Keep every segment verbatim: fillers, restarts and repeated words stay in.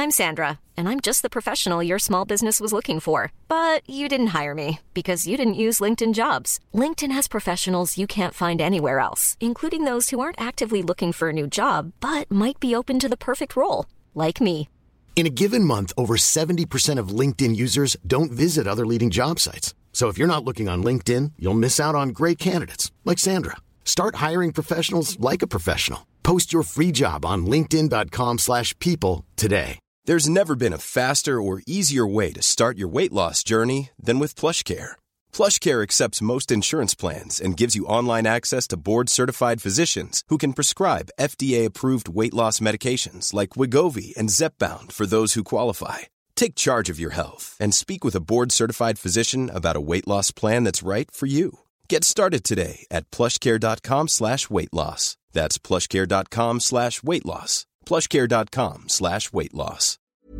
I'm Sandra, and I'm just the professional your small business was looking for. But you didn't hire me because you didn't use LinkedIn Jobs. LinkedIn has professionals you can't find anywhere else, including those who aren't actively looking for a new job, but might be open to the perfect role, like me. In a given month, over seventy percent of LinkedIn users don't visit other leading job sites. So if you're not looking on LinkedIn, you'll miss out on great candidates like Sandra. Start hiring professionals like a professional. Post your free job on linkedin dot com slash people today. There's never been a faster or easier way to start your weight loss journey than with PlushCare. PlushCare accepts most insurance plans and gives you online access to board-certified physicians who can prescribe F D A-approved weight loss medications like Wegovy and Zepbound for those who qualify. Take charge of your health and speak with a board-certified physician about a weight loss plan that's right for you. Get started today at plushcare.com slash weight loss. That's plushcare.com slash weight loss. plushcare.com slash weight loss.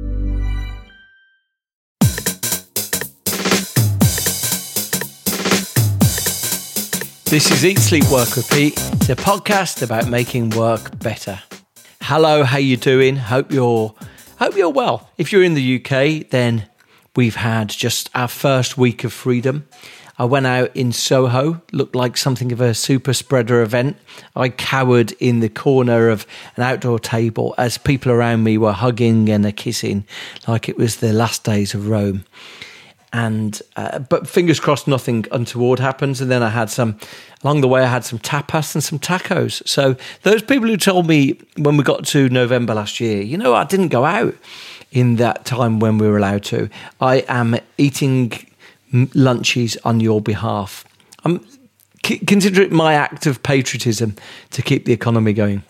This is Eat, Sleep, Work, Repeat. It's a podcast about making work better. Hello, how you doing? Hope you're hope you're well. If you're in the U K, then we've had just our first week of freedom. I went out in Soho, looked like something of a super spreader event. I cowered in the corner of an outdoor table as people around me were hugging and kissing like it was the last days of Rome. And uh, but fingers crossed nothing untoward happens. And then I had some, along the way I had some tapas and some tacos. So those people who told me when we got to November last year, you know, I didn't go out in that time when we were allowed to. I am eating lunches on your behalf. I'm c- consider it my act of patriotism to keep the economy going.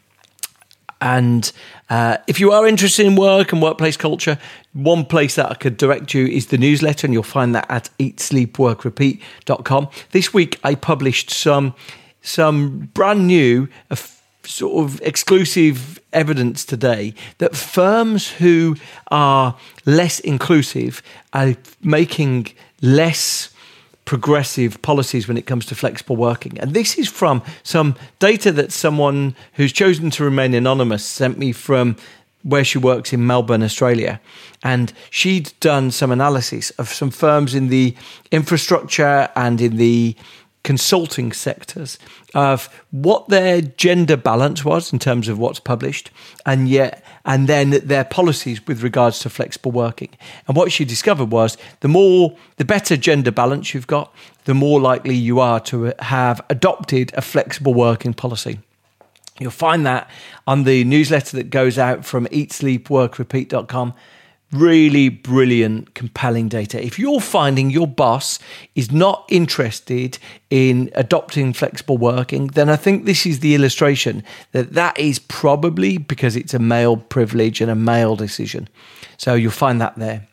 And uh, if you are interested in work and workplace culture, one place that I could direct you is the newsletter, and you'll find that at eat sleep work repeat dot com. This week I published some some brand new uh, sort of exclusive evidence today that firms who are less inclusive are making less progressive policies when it comes to flexible working. And this is from some data that someone who's chosen to remain anonymous sent me from where she works in Melbourne, Australia. And she'd done some analysis of some firms in the infrastructure and in the consulting sectors of what their gender balance was in terms of what's published, and yet and then their policies with regards to flexible working. And what she discovered was the more the better gender balance you've got, the more likely you are to have adopted a flexible working policy. You'll find that on the newsletter that goes out from eat sleep work repeat dot com. Really brilliant, compelling data. If you're finding your boss is not interested in adopting flexible working, then I think this is the illustration that that is probably because it's a male privilege and a male decision. So you'll find that there.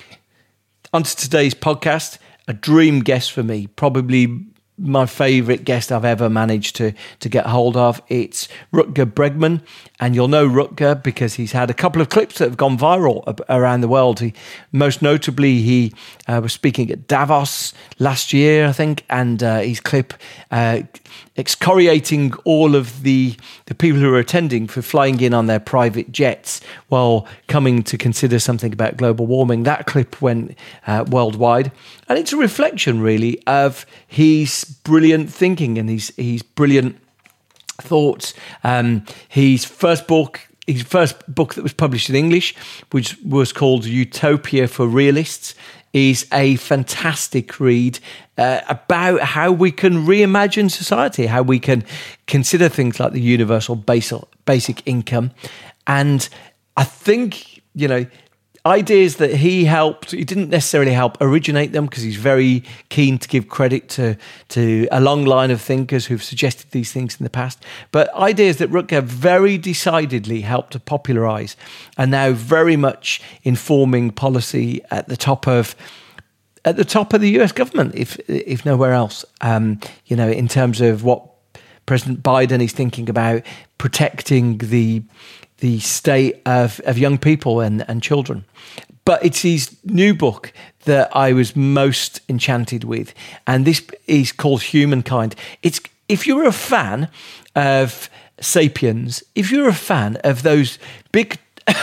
On to today's podcast, a dream guest for me, probably my favourite guest I've ever managed to to get hold of. It's Rutger Bregman, and you'll know Rutger because he's had a couple of clips that have gone viral around the world. He, most notably, he uh, was speaking at Davos last year, I think, and uh, his clip uh, excoriating all of the, the people who are attending for flying in on their private jets while coming to consider something about global warming. That clip went uh, worldwide, and it's a reflection, really, of his brilliant thinking and his, his brilliant thoughts. Um, his first book, his first book that was published in English, which was called Utopia for Realists, is a fantastic read uh, about how we can reimagine society, how we can consider things like the universal basic, basic income. And I think, you know, ideas that he helped, he didn't necessarily help originate them because he's very keen to give credit to, to a long line of thinkers who've suggested these things in the past. But ideas that Rutger very decidedly helped to popularise are now very much informing policy at the top of at the top of the U S government, if if nowhere else. Um, you know, in terms of what President Biden is thinking about protecting the the state of, of young people and, and children. But it's his new book that I was most enchanted with. And this is called Humankind. It's if you're a fan of Sapiens, if you're a fan of those big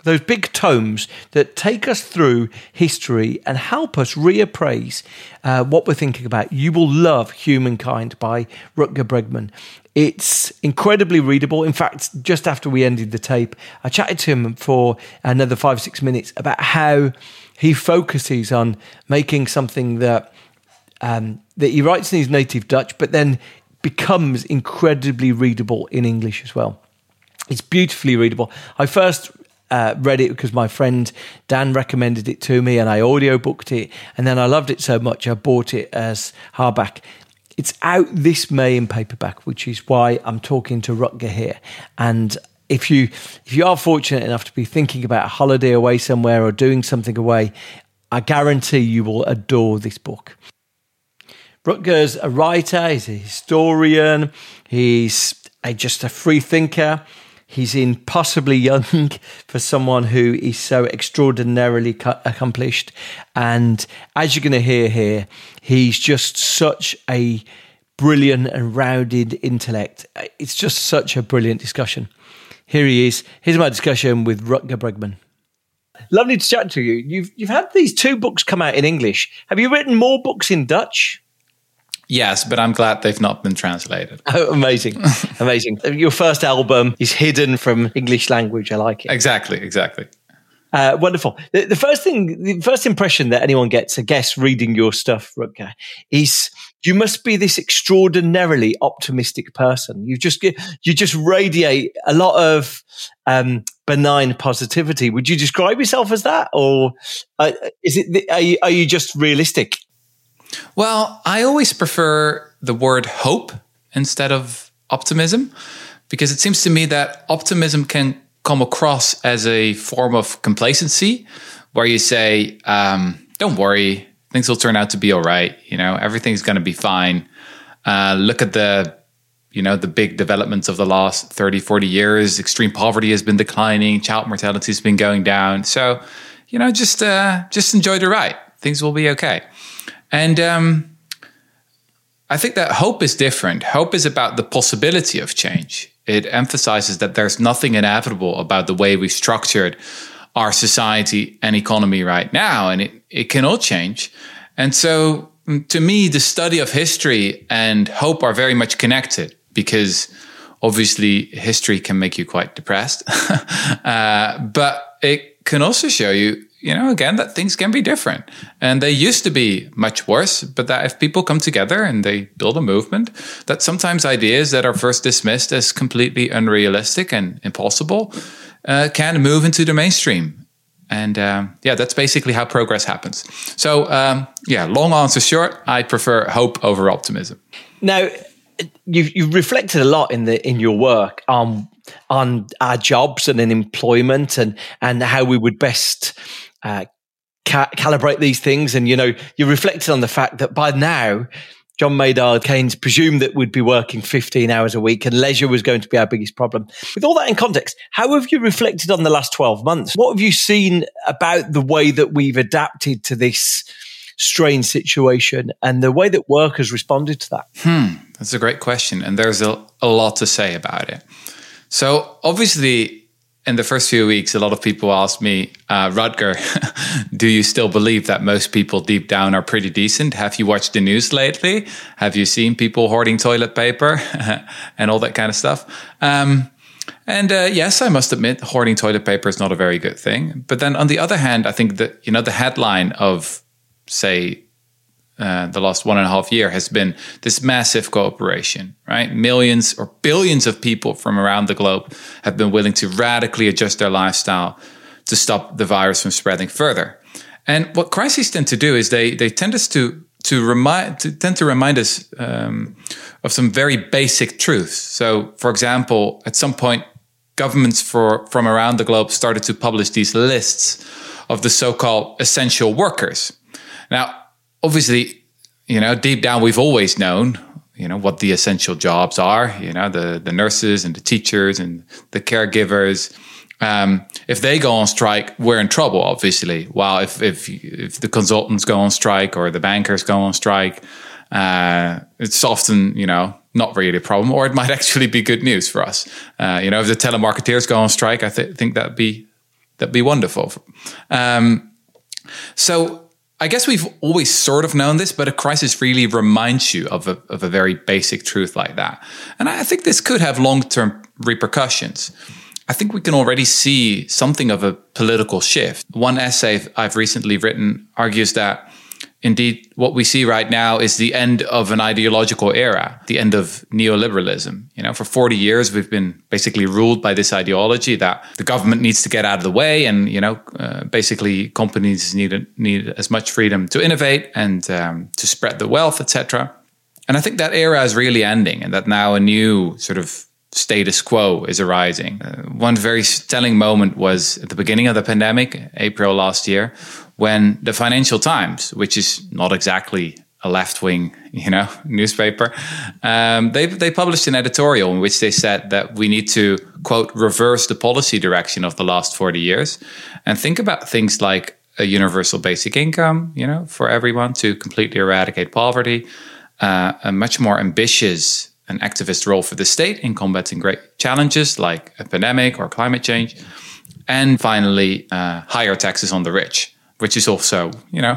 those big tomes that take us through history and help us reappraise uh, what we're thinking about. You will love Humankind by Rutger Bregman. It's incredibly readable. In fact, just after we ended the tape, I chatted to him for another five, six minutes about how he focuses on making something that um, that he writes in his native Dutch, but then becomes incredibly readable in English as well. It's beautifully readable. I first uh, read it because my friend Dan recommended it to me and I audiobooked it. And then I loved it so much, I bought it as hardback. It's out this May in paperback, which is why I'm talking to Rutger here. And if you if you are fortunate enough to be thinking about a holiday away somewhere or doing something away, I guarantee you will adore this book. Rutger's a writer, he's a historian, he's a, just a free thinker. He's impossibly young for someone who is so extraordinarily co- accomplished. And as you're going to hear here, he's just such a brilliant and rounded intellect. It's just such a brilliant discussion. Here he is. Here's my discussion with Rutger Bregman. Lovely to chat to you. You've you've had these two books come out in English. Have you written more books in Dutch? Yes, but I'm glad they've not been translated. Oh, amazing. Amazing. Your first album is hidden from English language. I like it. Exactly, exactly. Uh, wonderful. The, the first thing, the first impression that anyone gets, I guess, reading your stuff, Rutger, is you must be this extraordinarily optimistic person. You just get, you just radiate a lot of um, benign positivity. Would you describe yourself as that, or uh, is it? Are you, are you just realistic? Well, I always prefer the word hope instead of optimism, because it seems to me that optimism can come across as a form of complacency, where you say, um, don't worry, things will turn out to be all right. You know, everything's going to be fine. Uh, look at the, you know, the big developments of the last thirty, forty years. Extreme poverty has been declining. Child mortality has been going down. So, you know, just, uh, just enjoy the ride. Things will be okay. And um, I think that hope is different. Hope is about the possibility of change. It emphasizes that there's nothing inevitable about the way we've structured our society and economy right now, and it, it can all change. And so to me, the study of history and hope are very much connected, because obviously history can make you quite depressed. uh, but it can also show you, you know, again, that things can be different. And they used to be much worse, but that if people come together and they build a movement, that sometimes ideas that are first dismissed as completely unrealistic and impossible uh, can move into the mainstream. And um, yeah, that's basically how progress happens. So um, yeah, long answer short, I prefer hope over optimism. Now, you've, you've reflected a lot in the in your work on on our jobs and in employment and and how we would best Uh, ca- calibrate these things. And, you know, you reflected on the fact that by now, John Maynard Keynes presumed that we'd be working fifteen hours a week and leisure was going to be our biggest problem. With all that in context, how have you reflected on the last twelve months? What have you seen about the way that we've adapted to this strange situation and the way that work has responded to that? Hmm, that's a great question. And there's a, a lot to say about it. So obviously, in the first few weeks, a lot of people asked me, uh, Rutger, do you still believe that most people deep down are pretty decent? Have you watched the news lately? Have you seen people hoarding toilet paper and all that kind of stuff? Um, and uh, yes, I must admit, hoarding toilet paper is not a very good thing. But then on the other hand, I think that, you know, the headline of, say, Uh, the last one and a half year has been this massive cooperation, right? Millions or billions of people from around the globe have been willing to radically adjust their lifestyle to stop the virus from spreading further. And what crises tend to do is they they tend us to to remind to tend to remind us um, of some very basic truths. So, for example, at some point, governments for from around the globe started to publish these lists of the so-called essential workers. Now, obviously, you know, deep down, we've always known, you know, what the essential jobs are, you know, the, the nurses and the teachers and the caregivers. Um, if they go on strike, we're in trouble, obviously. While if, if, if the consultants go on strike or the bankers go on strike, uh, it's often, you know, not really a problem, or it might actually be good news for us. Uh, you know, if the telemarketeers go on strike, I th- think that'd be that'd be wonderful. Um, so I guess we've always sort of known this, but a crisis really reminds you of a, of a very basic truth like that. And I think this could have long-term repercussions. I think we can already see something of a political shift. One essay I've recently written argues that indeed what we see right now is the end of an ideological era, the end of neoliberalism. You know, for forty years, we've been basically ruled by this ideology that the government needs to get out of the way, and, you know, uh, basically companies need, need as much freedom to innovate and um, to spread the wealth, et cetera. And I think that era is really ending, and that now a new sort of status quo is arising. Uh, one very telling moment was at the beginning of the pandemic, April last year, when the Financial Times, which is not exactly a left-wing, you know, newspaper, um, they they published an editorial in which they said that we need to, quote, reverse the policy direction of the last forty years and think about things like a universal basic income, you know, for everyone to completely eradicate poverty, uh, a much more ambitious an activist role for the state in combating great challenges like a pandemic or climate change. And finally, uh, higher taxes on the rich, which is also, you know,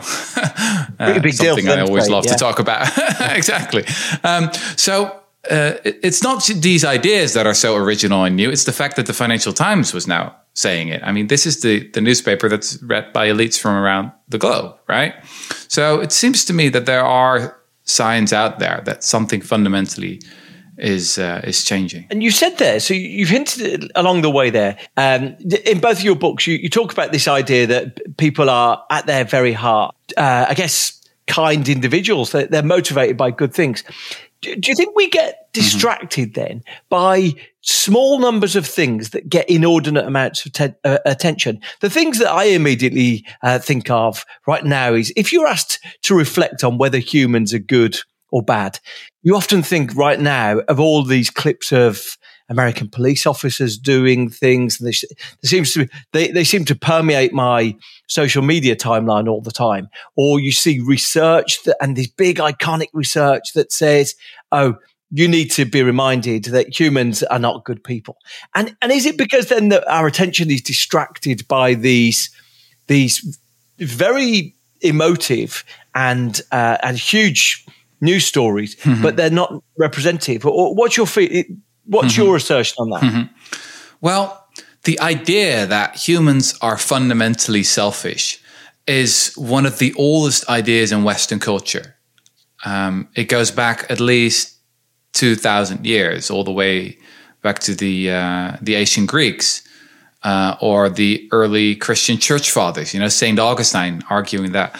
uh, big something deal I always state, love yeah. to talk about. Exactly. Um, so uh, it, it's not these ideas that are so original and new. It's the fact that the Financial Times was now saying it. I mean, this is the, the newspaper that's read by elites from around the globe, right? So it seems to me that there are signs out there that something fundamentally is uh, is changing. And you said there, so you've hinted along the way there. Um, in both of your books, you, you talk about this idea that people are at their very heart, uh, I guess, kind individuals. They're, they're motivated by good things. Do, do you think we get distracted mm-hmm. then by small numbers of things that get inordinate amounts of te- uh, attention? The things that I immediately uh, think of right now is if you're asked to reflect on whether humans are good or bad, you often think right now of all these clips of American police officers doing things. And they, there seems to be, they, they seem to permeate my social media timeline all the time. Or you see research that, and this big iconic research that says, oh, you need to be reminded that humans are not good people. And and is it because then that our attention is distracted by these these very emotive and uh, and huge news stories, mm-hmm. but they're not representative? Or what's your what's mm-hmm. your assertion on that? Mm-hmm. Well, the idea that humans are fundamentally selfish is one of the oldest ideas in Western culture. Um, it goes back at least two thousand years, all the way back to the uh, the ancient Greeks uh, or the early Christian church fathers. You know, Saint Augustine arguing that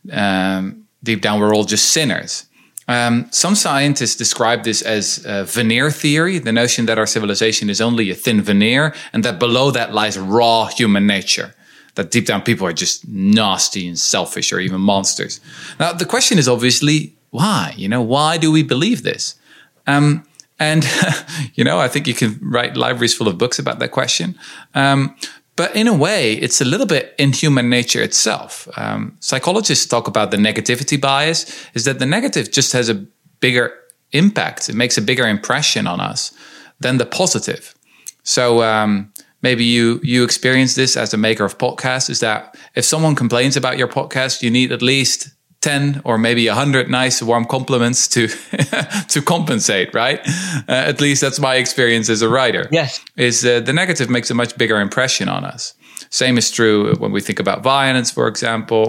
um, deep down we're all just sinners. Um, some scientists describe this as a veneer theory, the notion that our civilization is only a thin veneer and that below that lies raw human nature, that deep down people are just nasty and selfish or even monsters. Now, the question is obviously why? You know, why do we believe this? Um, and, you know, I think you can write libraries full of books about that question. Um, But in a way, it's a little bit in human nature itself. Um, psychologists talk about the negativity bias, is that the negative just has a bigger impact. It makes a bigger impression on us than the positive. So um, maybe you you experience this as a maker of podcasts, is that if someone complains about your podcast, you need at least ten or maybe a hundred nice warm compliments to to compensate, right? Uh, at least that's my experience as a writer. Yes, is uh, the negative makes a much bigger impression on us. Same is true when we think about violence, for example,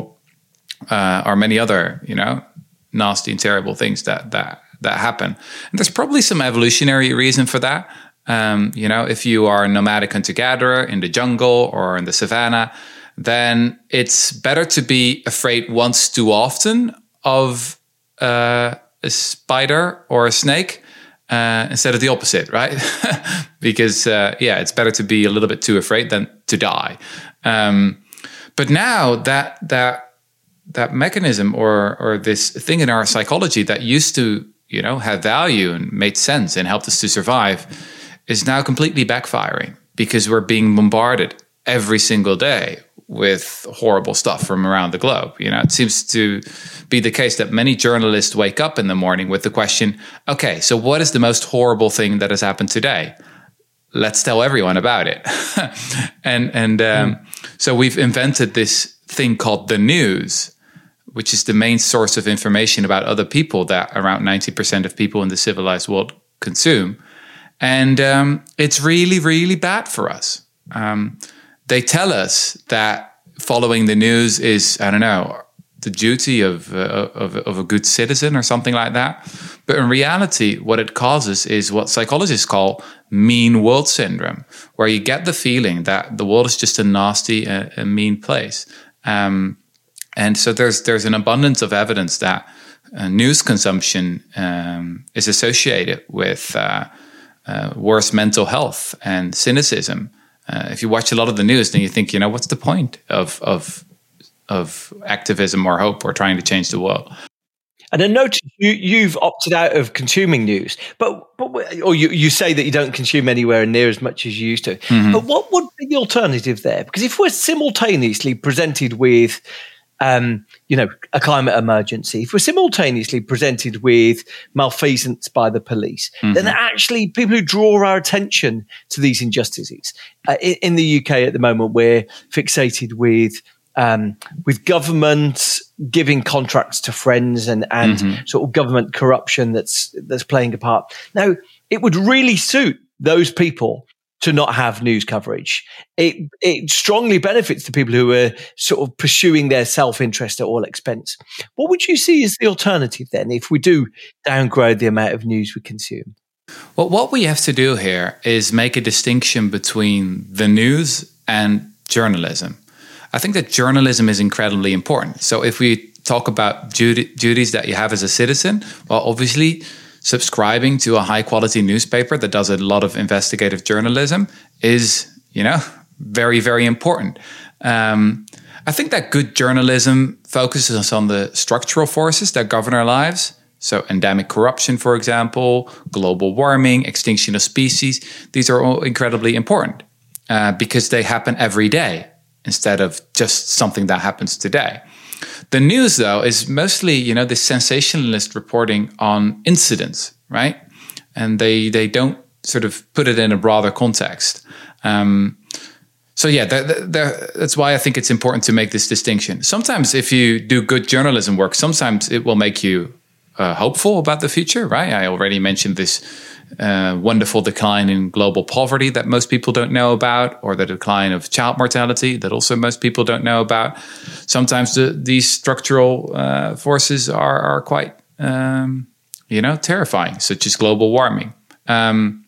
uh, or many other, you know, nasty and terrible things that that that happen. And there's probably some evolutionary reason for that. Um, you know, if you are a nomadic hunter-gatherer in the jungle or in the savannah, then it's better to be afraid once too often of uh, a spider or a snake uh, instead of the opposite, right? Because, uh, yeah, it's better to be a little bit too afraid than to die. Um, but now that that that mechanism or or this thing in our psychology that used to, you know, have value and made sense and helped us to survive is now completely backfiring because we're being bombarded every single day with horrible stuff from around the globe. You know, it seems to be the case that many journalists wake up in the morning with the question, okay, so what is the most horrible thing that has happened today? let's tell everyone about it. and and um, mm. so we've invented this thing called the news, which is the main source of information about other people that around ninety percent of people in the civilized world consume. And um, it's really, really bad for us. Um, they tell us that following the news is, I don't know, the duty of, uh, of of a good citizen or something like that. But in reality, what it causes is what psychologists call mean world syndrome, where you get the feeling that the world is just a nasty, a, a mean place. Um, and so there's there's an abundance of evidence that uh, news consumption um, is associated with uh, uh, worse mental health and cynicism. Uh, if you watch a lot of the news, then you think, you know, what's the point of of of activism or hope or trying to change the world? And I notice you, you've opted out of consuming news, but, but or you, you say that you don't consume anywhere near as much as you used to. Mm-hmm. But what would be the alternative there? Because if we're simultaneously presented with, um, you know, a climate emergency, if we're simultaneously presented with malfeasance by the police, mm-hmm. then actually people who draw our attention to these injustices, uh, in, in the U K at the moment, we're fixated with Um, with government giving contracts to friends and, and mm-hmm. sort of government corruption that's that's playing a part. Now, it would really suit those people to not have news coverage. It it strongly benefits the people who are sort of pursuing their self-interest at all expense. What would you see as the alternative then if we do downgrade the amount of news we consume? Well, what we have to do here is make a distinction between the news and journalism. I think that journalism is incredibly important. So if we talk about duty, duties that you have as a citizen, well, obviously subscribing to a high quality newspaper that does a lot of investigative journalism is, you know, very, very important. Um, I think that good journalism focuses on the structural forces that govern our lives. So endemic corruption, for example, global warming, extinction of species. These are all incredibly important uh, because they happen every day, instead of just something that happens today. The news, though, is mostly, you know, this sensationalist reporting on incidents, right? And they they don't sort of put it in a broader context. Um, so yeah, they're, they're, that's why I think it's important to make this distinction. Sometimes if you do good journalism work, sometimes it will make you uh, hopeful about the future, right? I already mentioned this Uh, wonderful decline in global poverty that most people don't know about, or the decline of child mortality that also most people don't know about. Sometimes the, these structural uh, forces are, are quite, um, you know, terrifying, such as global warming. Um,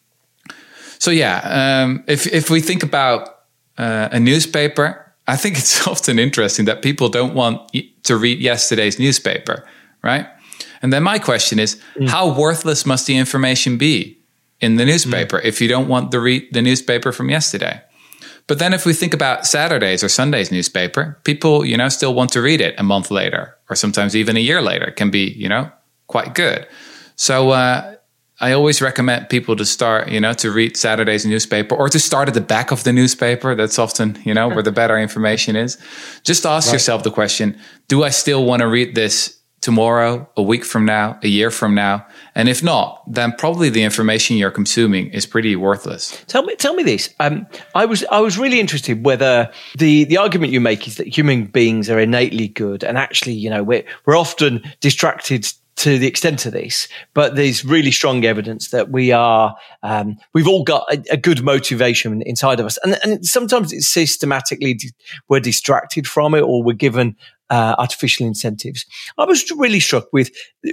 so yeah, um, if if we think about uh, a newspaper, I think it's often interesting that people don't want to read yesterday's newspaper, right? And then my question is, mm. how worthless must the information be in the newspaper mm. if you don't want to read the newspaper from yesterday? But then if we think about Saturday's or Sunday's newspaper, people, you know, still want to read it a month later, or sometimes even a year later. It can be, you know, quite good. So uh, I always recommend people to start, you know, to read Saturday's newspaper, or to start at the back of the newspaper. That's often, you know, where the better information is. Just ask right. yourself the question, do I still want to read this tomorrow, a week from now, a year from now? And if not, then probably the information you're consuming is pretty worthless. Tell me, tell me this. Um, I was, I was really interested whether the, the argument you make is that human beings are innately good, and actually, you know, we're we're often distracted to the extent of this, but there's really strong evidence that we are, um, we've all got a, a good motivation inside of us, and and sometimes it's systematically di- we're distracted from it, or we're given Uh, artificial incentives. I was really struck with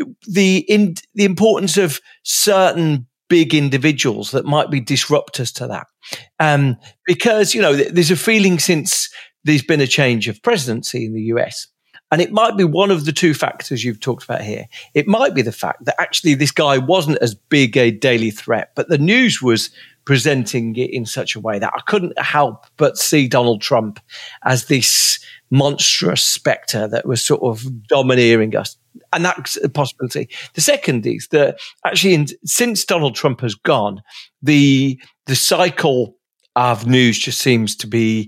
the in, the importance of certain big individuals that might be disruptors to that, um, because you know there's a feeling since there's been a change of presidency in the U S, and it might be one of the two factors you've talked about here. It might be the fact that actually this guy wasn't as big a daily threat, but the news was presenting it in such a way that I couldn't help but see Donald Trump as this monstrous spectre that was sort of domineering us. And that's a possibility. The second is that actually in, since Donald Trump has gone, the the cycle of news just seems to be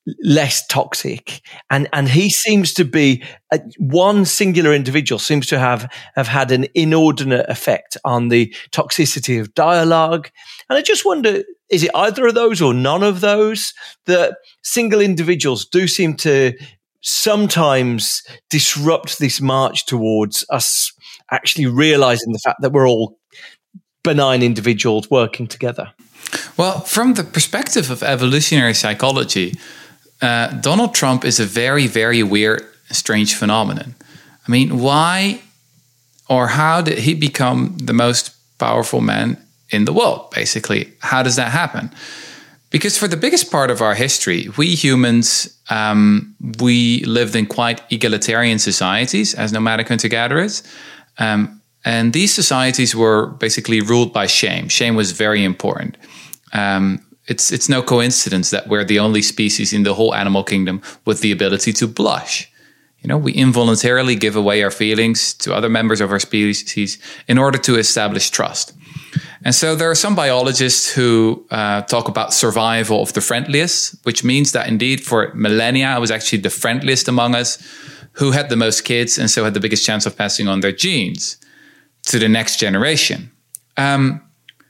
less toxic, and and he seems to be uh, one singular individual seems to have have had an inordinate effect on the toxicity of dialogue. And I just wonder, is it either of those or none of those? That single individuals do seem to sometimes disrupt this march towards us actually realizing the fact that we're all benign individuals working together. Well, from the perspective of evolutionary psychology, uh, Donald Trump is a very, very weird, strange phenomenon. I mean, why or how did he become the most powerful man in the world, basically? How does that happen? Because for the biggest part of our history, we humans, um, we lived in quite egalitarian societies as nomadic hunter-gatherers. Um, and these societies were basically ruled by shame. Shame was very important. Um, it's it's no coincidence that we're the only species in the whole animal kingdom with the ability to blush. You know, we involuntarily give away our feelings to other members of our species in order to establish trust. And so there are some biologists who uh, talk about survival of the friendliest, which means that indeed for millennia, it was actually the friendliest among us who had the most kids and so had the biggest chance of passing on their genes to the next generation. Um,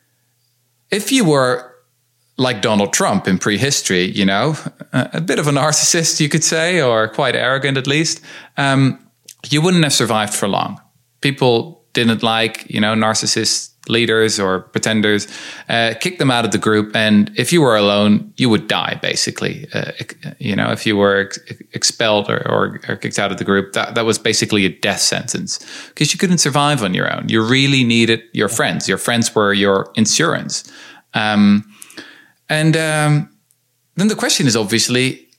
if you were like Donald Trump in prehistory, you know, a, a bit of a narcissist, you could say, or quite arrogant at least, um, you wouldn't have survived for long. People didn't like, you know, narcissist leaders or pretenders, uh, kick them out of the group. And if you were alone, you would die, basically. Uh, you know, if you were ex- expelled or, or, or kicked out of the group, that, that was basically a death sentence because you couldn't survive on your own. You really needed your friends. Your friends were your insurance. Um, and um, then the question is obviously,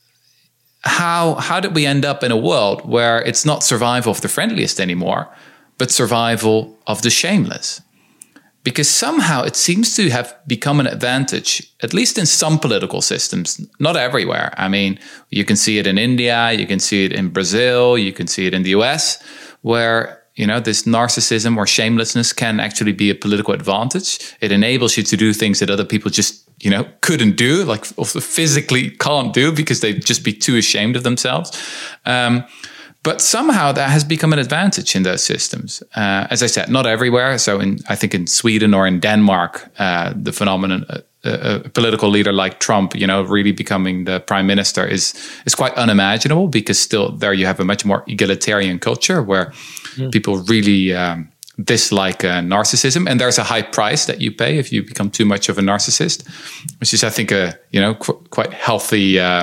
how how did we end up in a world where it's not survival of the friendliest anymore, but survival of the shameless? Because somehow it seems to have become an advantage, at least in some political systems, not everywhere. I mean, you can see it in India, you can see it in Brazil, you can see it in the U S, where, you know, this narcissism or shamelessness can actually be a political advantage. It enables you to do things that other people just, you know, couldn't do, like physically can't do because they'd just be too ashamed of themselves. Um, But somehow that has become an advantage in those systems. Uh, as I said, not everywhere. So in, I think in Sweden or in Denmark, uh, the phenomenon, uh, a political leader like Trump, you know, really becoming the prime minister is is quite unimaginable because still there you have a much more egalitarian culture where mm. people really um, dislike uh, narcissism. And there's a high price that you pay if you become too much of a narcissist, which is, I think, a, you know, qu- quite healthy uh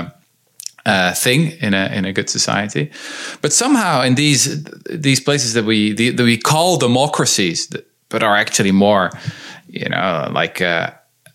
Uh, thing in a in a good society. But somehow in these these places that we the, that we call democracies, but are actually more, you know, like uh,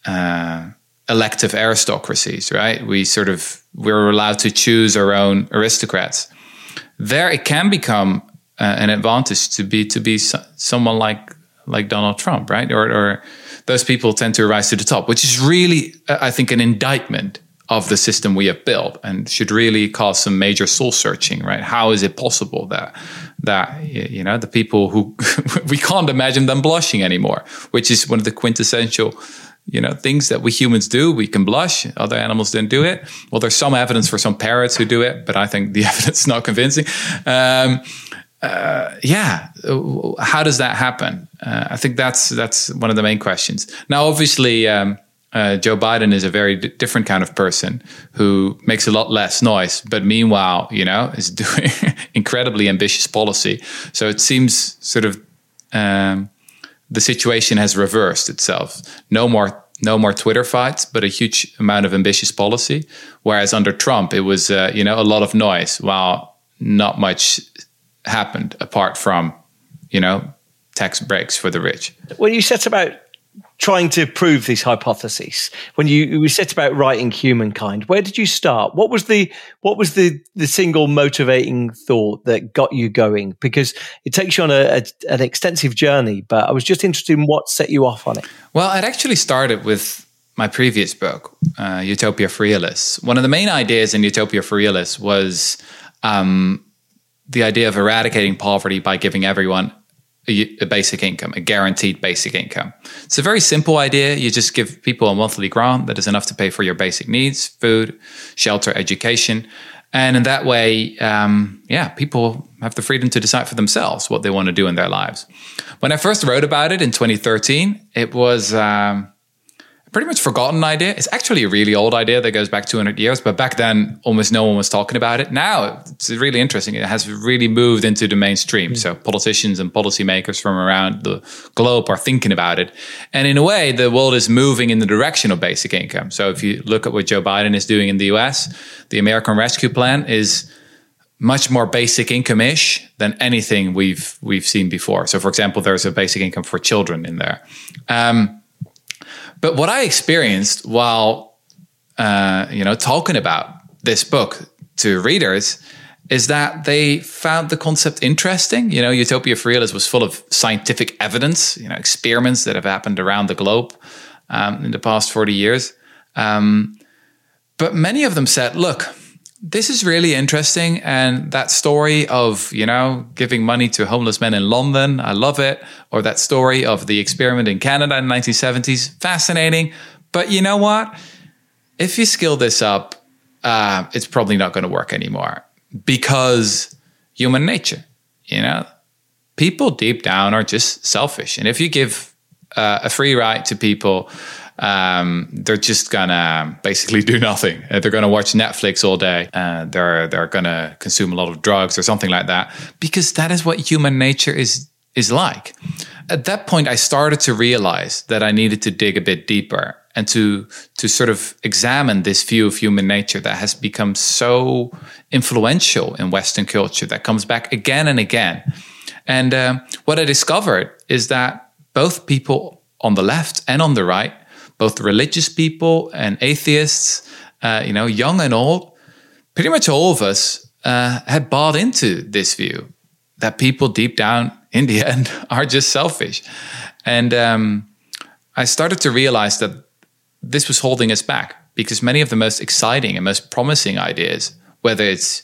uh, elective aristocracies, right? We sort of we're allowed to choose our own aristocrats. There, it can become uh, an advantage to be to be so, someone like like Donald Trump, right? Or, or those people tend to rise to the top, which is really, uh, I think, an indictment of the system we have built, and should really cause some major soul searching, right? How is it possible that that you know the people who we can't imagine them blushing anymore, which is one of the quintessential, you know, things that we humans do. We can blush; other animals don't do it. Well, there's some evidence for some parrots who do it, but I think the evidence is not convincing. Um, uh, yeah, how does that happen? Uh, I think that's that's one of the main questions. Now, obviously. Um, Uh, Joe Biden is a very d- different kind of person who makes a lot less noise, but meanwhile, you know, is doing incredibly ambitious policy. So it seems sort of um, the situation has reversed itself. No more, no more Twitter fights, but a huge amount of ambitious policy. Whereas under Trump, it was, uh, you know, a lot of noise, while not much happened apart from, you know, tax breaks for the rich. When you set about trying to prove these hypotheses, when you, you set about writing Humankind, where did you start? What was the what was the the single motivating thought that got you going? Because it takes you on a, a, an extensive journey, but I was just interested in what set you off on it. Well, it actually started with my previous book, uh, Utopia for Realists. One of the main ideas in Utopia for Realists was um, the idea of eradicating poverty by giving everyone a, a basic income, a guaranteed basic income. It's a very simple idea. You just give people a monthly grant that is enough to pay for your basic needs, food, shelter, education. And in that way, um, yeah, people have the freedom to decide for themselves what they want to do in their lives. When I first wrote about it in twenty thirteen, it was um, a pretty much forgotten idea. It's actually a really old idea that goes back two hundred years, but back then almost no one was talking about it. Now it's really interesting. It has really moved into the mainstream. Mm. So politicians and policymakers from around the globe are thinking about it. And in a way, the world is moving in the direction of basic income. So if you look at what Joe Biden is doing in the U S, the American Rescue Plan is much more basic income-ish than anything we've we've seen before. So, for example, there's a basic income for children in there. Um, but what I experienced while uh, you know talking about this book to readers is that they found the concept interesting. You know, Utopia for Realists was full of scientific evidence, you know, experiments that have happened around the globe um, in the past forty years. Um, but many of them said, look, this is really interesting. And that story of, you know, giving money to homeless men in London, I love it. Or that story of the experiment in Canada in the nineteen seventies, fascinating. But you know what? If you scale this up, uh, it's probably not going to work anymore because human nature, you know, people deep down are just selfish. And if you give uh, a free ride to people, Um, they're just gonna basically do nothing. Uh, they're gonna watch Netflix all day. Uh, they're they're gonna consume a lot of drugs or something like that, because that is what human nature is is like. At that point, I started to realize that I needed to dig a bit deeper and to to sort of examine this view of human nature that has become so influential in Western culture, that comes back again and again. And uh, what I discovered is that both people on the left and on the right, both religious people and atheists, uh, you know, young and old, pretty much all of us uh, had bought into this view that people deep down in the end are just selfish. And um, I started to realize that this was holding us back, because many of the most exciting and most promising ideas, whether it's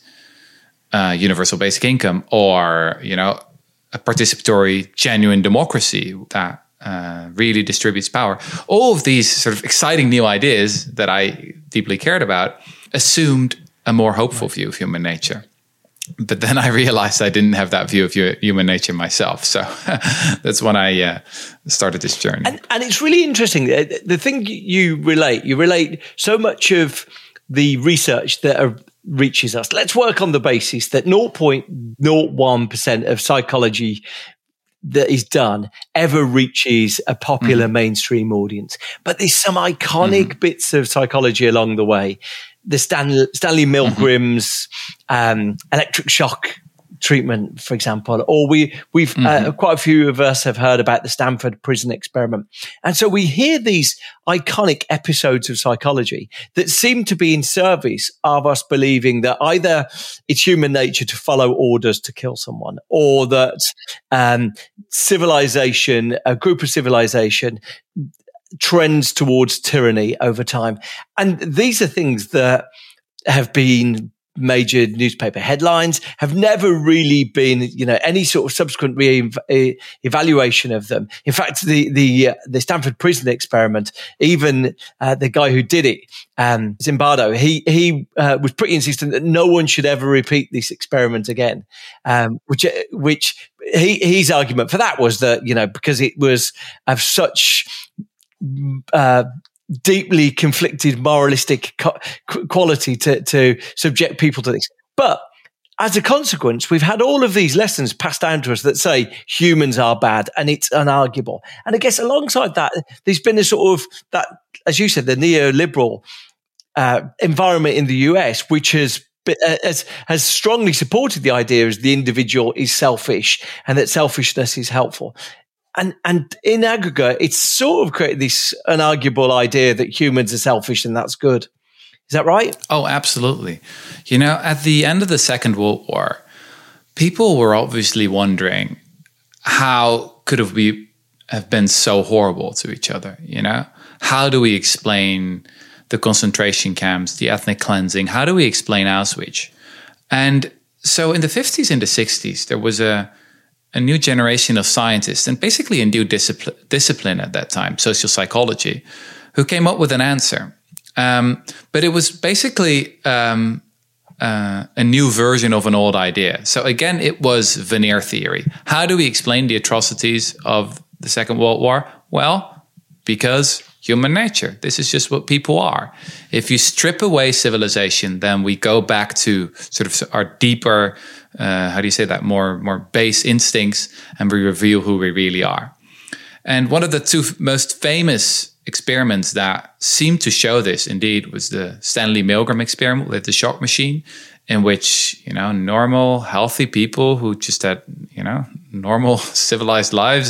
uh, universal basic income or, you know, a participatory, genuine democracy that Uh, really distributes power. All of these sort of exciting new ideas that I deeply cared about assumed a more hopeful view of human nature. But then I realized I didn't have that view of human nature myself. So that's when I uh, started this journey. And, and it's really interesting. The thing you relate, you relate so much of the research that are, reaches us. Let's work on the basis that zero point zero one percent of psychology that is done ever reaches a popular mm-hmm. mainstream audience. But there's some iconic mm-hmm. bits of psychology along the way. The Stan- Stanley Milgram's mm-hmm. um, electric shock treatment, for example, or we, we've mm-hmm. uh, quite a few of us have heard about the Stanford prison experiment. And so we hear these iconic episodes of psychology that seem to be in service of us believing that either it's human nature to follow orders to kill someone, or that um, civilization, a group of civilization, trends towards tyranny over time. And these are things that have been major newspaper headlines, have never really been, you know, any sort of subsequent re- evaluation of them. In fact, the the uh, the Stanford prison experiment, even uh, the guy who did it, um, Zimbardo, he he uh, was pretty insistent that no one should ever repeat this experiment again. Um, which which he his argument for that was that, you know, because it was of such uh deeply conflicted moralistic co- quality to, to subject people to this. But as a consequence, we've had all of these lessons passed down to us that say humans are bad, and it's unarguable. And I guess alongside that, there's been a sort of that, as you said, the neoliberal uh, environment in the U S, which has Has, has strongly supported the idea as the individual is selfish and that selfishness is helpful. And and in aggregate, it's sort of created this unarguable idea that humans are selfish and that's good. Is that right? Oh, absolutely. You know, at the end of the Second World War, people were obviously wondering, how could have we have been so horrible to each other? You know, how do we explain the concentration camps, the ethnic cleansing? How do we explain Auschwitz? And so in the fifties and the sixties, there was a a new generation of scientists, and basically a new discipline, discipline at that time, social psychology, who came up with an answer. Um, but it was basically um, uh, a new version of an old idea. So again, it was veneer theory. How do we explain the atrocities of the Second World War? Well, because human nature. This is just what people are. If you strip away civilization, then we go back to sort of our deeper, uh, how do you say that, more, more base instincts, and we reveal who we really are. And one of the two most famous experiments that seemed to show this, indeed, was the Stanley Milgram experiment with the shock machine, in which, you know, normal, healthy people who just had, you know, normal, civilized lives,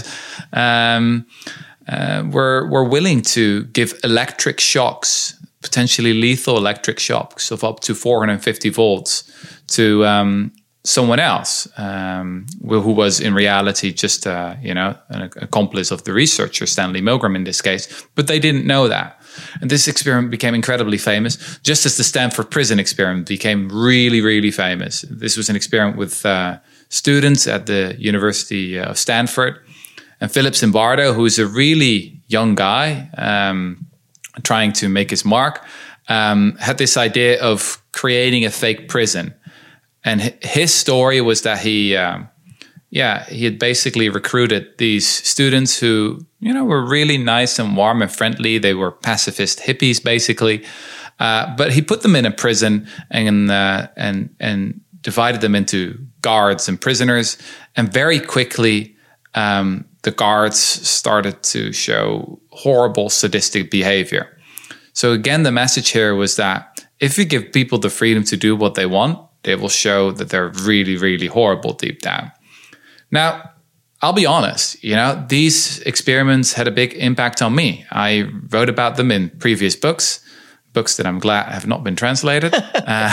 um, Uh, were were willing to give electric shocks, potentially lethal electric shocks of up to four hundred fifty volts to um, someone else um, who was in reality just uh, you know an accomplice of the researcher, Stanley Milgram in this case. But they didn't know that. And this experiment became incredibly famous, just as the Stanford Prison experiment became really, really famous. This was an experiment with uh, students at the University of Stanford. And Philip Zimbardo, who is a really young guy um, trying to make his mark, um, had this idea of creating a fake prison. And his story was that he, um, yeah, he had basically recruited these students who, you know, were really nice and warm and friendly. They were pacifist hippies, basically. Uh, but he put them in a prison and uh, and and divided them into guards and prisoners. And very quickly, um, the guards started to show horrible sadistic behavior. So again, the message here was that if you give people the freedom to do what they want, they will show that they're really, really horrible deep down. Now, I'll be honest, you know, these experiments had a big impact on me. I wrote about them in previous books, books that I'm glad have not been translated. uh,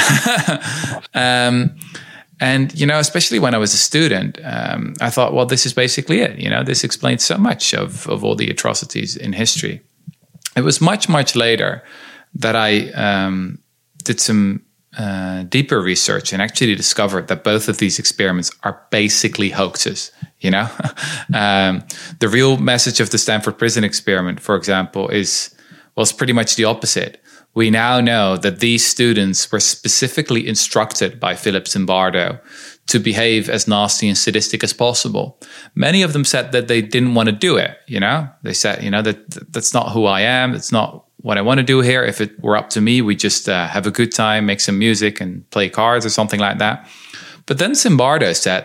um, And, you know, especially when I was a student, um, I thought, well, this is basically it. You know, this explains so much of, of all the atrocities in history. It was much, much later that I um, did some uh, deeper research and actually discovered that both of these experiments are basically hoaxes, you know. um, the real message of the Stanford Prison experiment, for example, is, well, it's pretty much the opposite. We now know that these students were specifically instructed by Philip Zimbardo to behave as nasty and sadistic as possible. Many of them said that they didn't want to do it, you know? They said, you know, that that's not who I am. That's not what I want to do here. If it were up to me, we just uh, have a good time, make some music and play cards or something like that. But then Zimbardo said,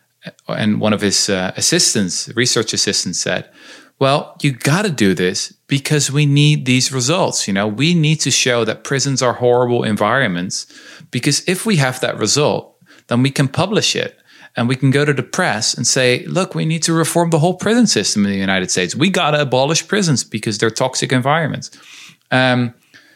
and one of his uh, assistants, research assistants said, well, you got to do this because we need these results. You know, we need to show that prisons are horrible environments, because if we have that result, then we can publish it and we can go to the press and say, look, we need to reform the whole prison system in the United States. We got to abolish prisons because they're toxic environments. Um,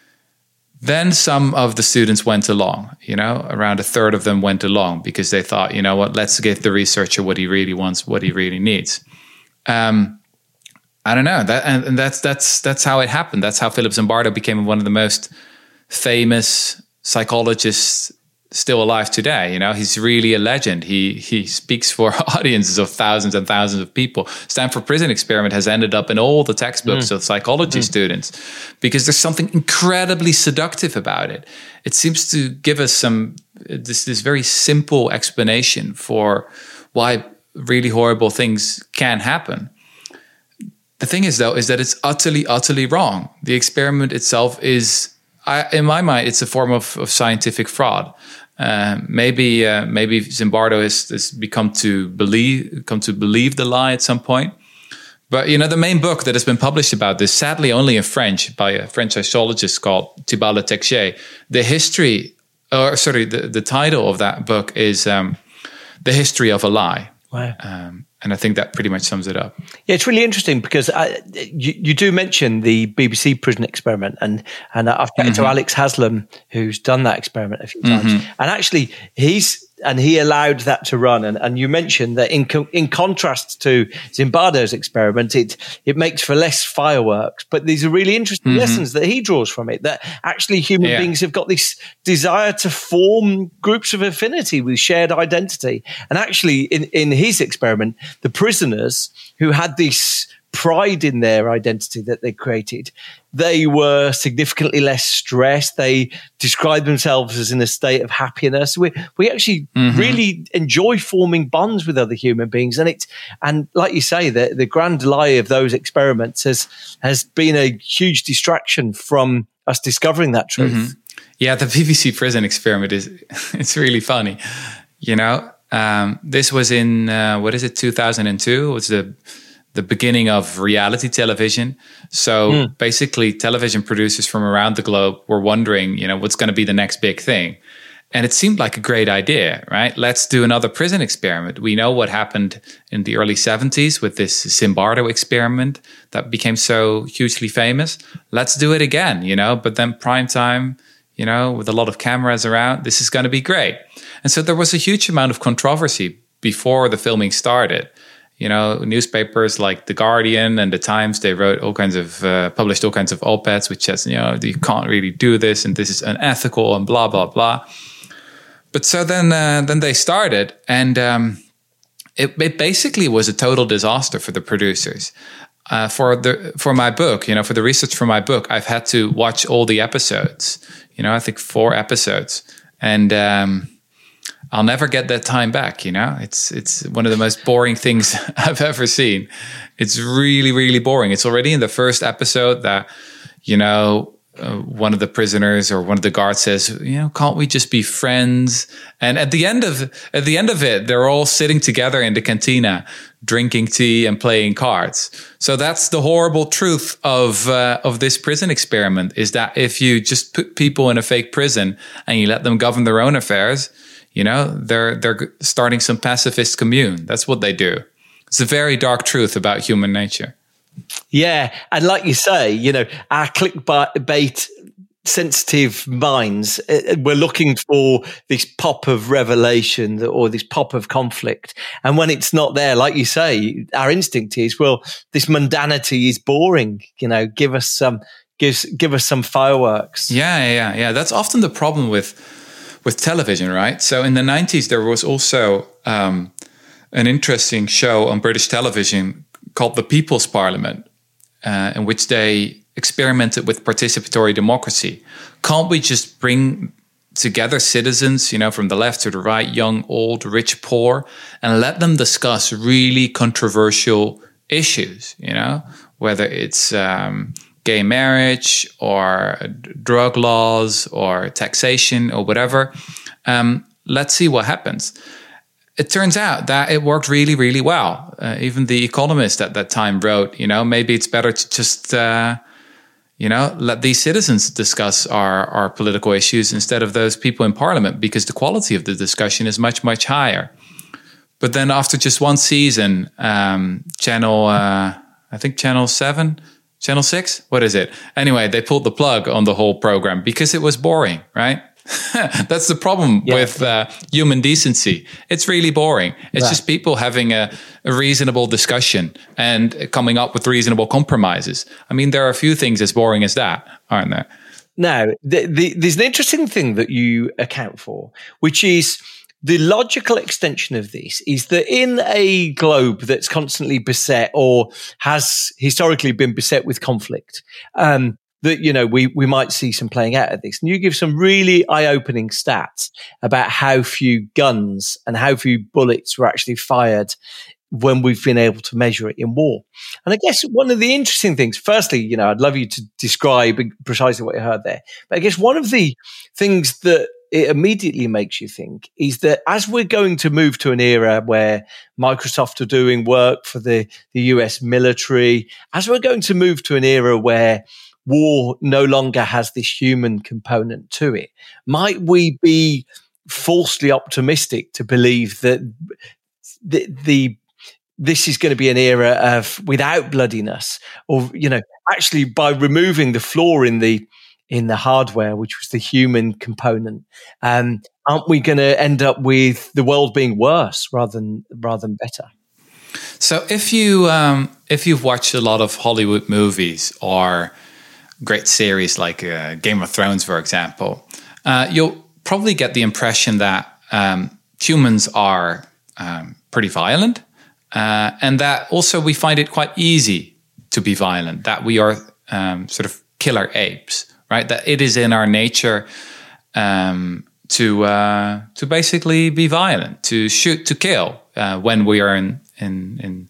then some of the students went along, you know, around a third of them went along because they thought, you know what, let's give the researcher what he really wants, what he really needs. Um, I don't know that, and, and that's that's that's how it happened. That's how Philip Zimbardo became one of the most famous psychologists still alive today. You know, he's really a legend. He he speaks for audiences of thousands and thousands of people. Stanford Prison experiment has ended up in all the textbooks mm. of psychology mm. students because there's something incredibly seductive about it. It seems to give us some this this very simple explanation for why really horrible things can happen. The thing is, though, is that it's utterly, utterly wrong. The experiment itself is, I, in my mind, it's a form of, of scientific fraud. Uh, maybe, uh, maybe Zimbardo has, has become to believe, come to believe the lie at some point. But you know, the main book that has been published about this, sadly only in French, by a French sociologist called Thibault Letexier, the history, or sorry, the, the title of that book is um, "The History of a Lie." Wow. Um, And I think that pretty much sums it up. Yeah, it's really interesting because I, you, you do mention the B B C prison experiment, and and I've spoken mm-hmm. to Alex Haslam, who's done that experiment a few times, mm-hmm. and actually he's and he allowed that to run. And, and you mentioned that in co- in contrast to Zimbardo's experiment, it it makes for less fireworks. But these are really interesting mm-hmm. lessons that he draws from it, that actually human yeah. beings have got this desire to form groups of affinity with shared identity. And actually, in, in his experiment, the prisoners who had this pride in their identity that they created, they were significantly less stressed. They described themselves as in a state of happiness. We we actually mm-hmm. really enjoy forming bonds with other human beings, and it's and like you say, the the grand lie of those experiments has has been a huge distraction from us discovering that truth. Mm-hmm. Yeah, the B B C prison experiment is it's really funny. You know, um, this was in uh, what is it, two thousand two? It was the the beginning of reality television. So mm. basically television producers from around the globe were wondering, you know, what's going to be the next big thing. And it seemed like a great idea, right? Let's do another prison experiment. We know what happened in the early seventies with this Zimbardo experiment that became so hugely famous. Let's do it again, you know, but then prime time, you know, with a lot of cameras around, this is going to be great. And so there was a huge amount of controversy before the filming started. You know, newspapers like The Guardian and The Times, they wrote all kinds of, uh, published all kinds of op-eds, which says, you know, you can't really do this and this is unethical and blah, blah, blah. But so then uh, then they started, and um, it, it basically was a total disaster for the producers. Uh, for the for my book, you know, for the research for my book, I've had to watch all the episodes, you know, I think four episodes. And um I'll never get that time back, you know. It's it's one of the most boring things I've ever seen. It's really, really boring. It's already in the first episode that, you know, uh, one of the prisoners or one of the guards says, you know, can't we just be friends? And at the end of at the end of it, they're all sitting together in the cantina, drinking tea and playing cards. So that's the horrible truth of uh, of this prison experiment, is that if you just put people in a fake prison and you let them govern their own affairs, you know, they're they're starting some pacifist commune. That's what they do. It's a very dark truth about human nature. Yeah, and like you say, you know, our clickbait sensitive minds, uh, we're looking for this pop of revelation or this pop of conflict. And when it's not there, like you say, our instinct is, well, this mundanity is boring. You know, give us some, give give us some fireworks. Yeah, yeah, yeah. That's often the problem with. with television, right? So in the nineties, there was also um, an interesting show on British television called The People's Parliament, uh, in which they experimented with participatory democracy. Can't we just bring together citizens, you know, from the left to the right, young, old, rich, poor, and let them discuss really controversial issues, you know, whether it's um, gay marriage or drug laws or taxation or whatever. Um, let's see what happens. It turns out that it worked really, really well. Uh, even The Economist at that time wrote, you know, maybe it's better to just, uh, you know, let these citizens discuss our, our political issues instead of those people in parliament, because the quality of the discussion is much, much higher. But then after just one season, um, channel, uh, I think channel seven, Channel six? What is it? Anyway, they pulled the plug on the whole program because it was boring, right? That's the problem yeah. with uh, human decency. It's really boring. It's right. just people having a, a reasonable discussion and coming up with reasonable compromises. I mean, there are a few things as boring as that, aren't there? Now, the, the, there's an interesting thing that you account for, which is the logical extension of this is that in a globe that's constantly beset or has historically been beset with conflict, um, that, you know, we, we might see some playing out of this. And you give some really eye-opening stats about how few guns and how few bullets were actually fired when we've been able to measure it in war. And I guess one of the interesting things, firstly, you know, I'd love you to describe precisely what you heard there. But I guess one of the things that it immediately makes you think is that as we're going to move to an era where Microsoft are doing work for the, the U S military, as we're going to move to an era where war no longer has this human component to it, might we be falsely optimistic to believe that the, the this is going to be an era of without bloodiness, or, you know, actually by removing the flaw in the in the hardware, which was the human component, um, aren't we going to end up with the world being worse rather than rather than better? So if you um, if you've watched a lot of Hollywood movies or great series like uh, Game of Thrones, for example, uh, you'll probably get the impression that um, humans are um, pretty violent, uh, and that also we find it quite easy to be violent. That we are um, sort of killer apes, right? That it is in our nature um, to uh, to basically be violent, to shoot, to kill uh, when we are in in, in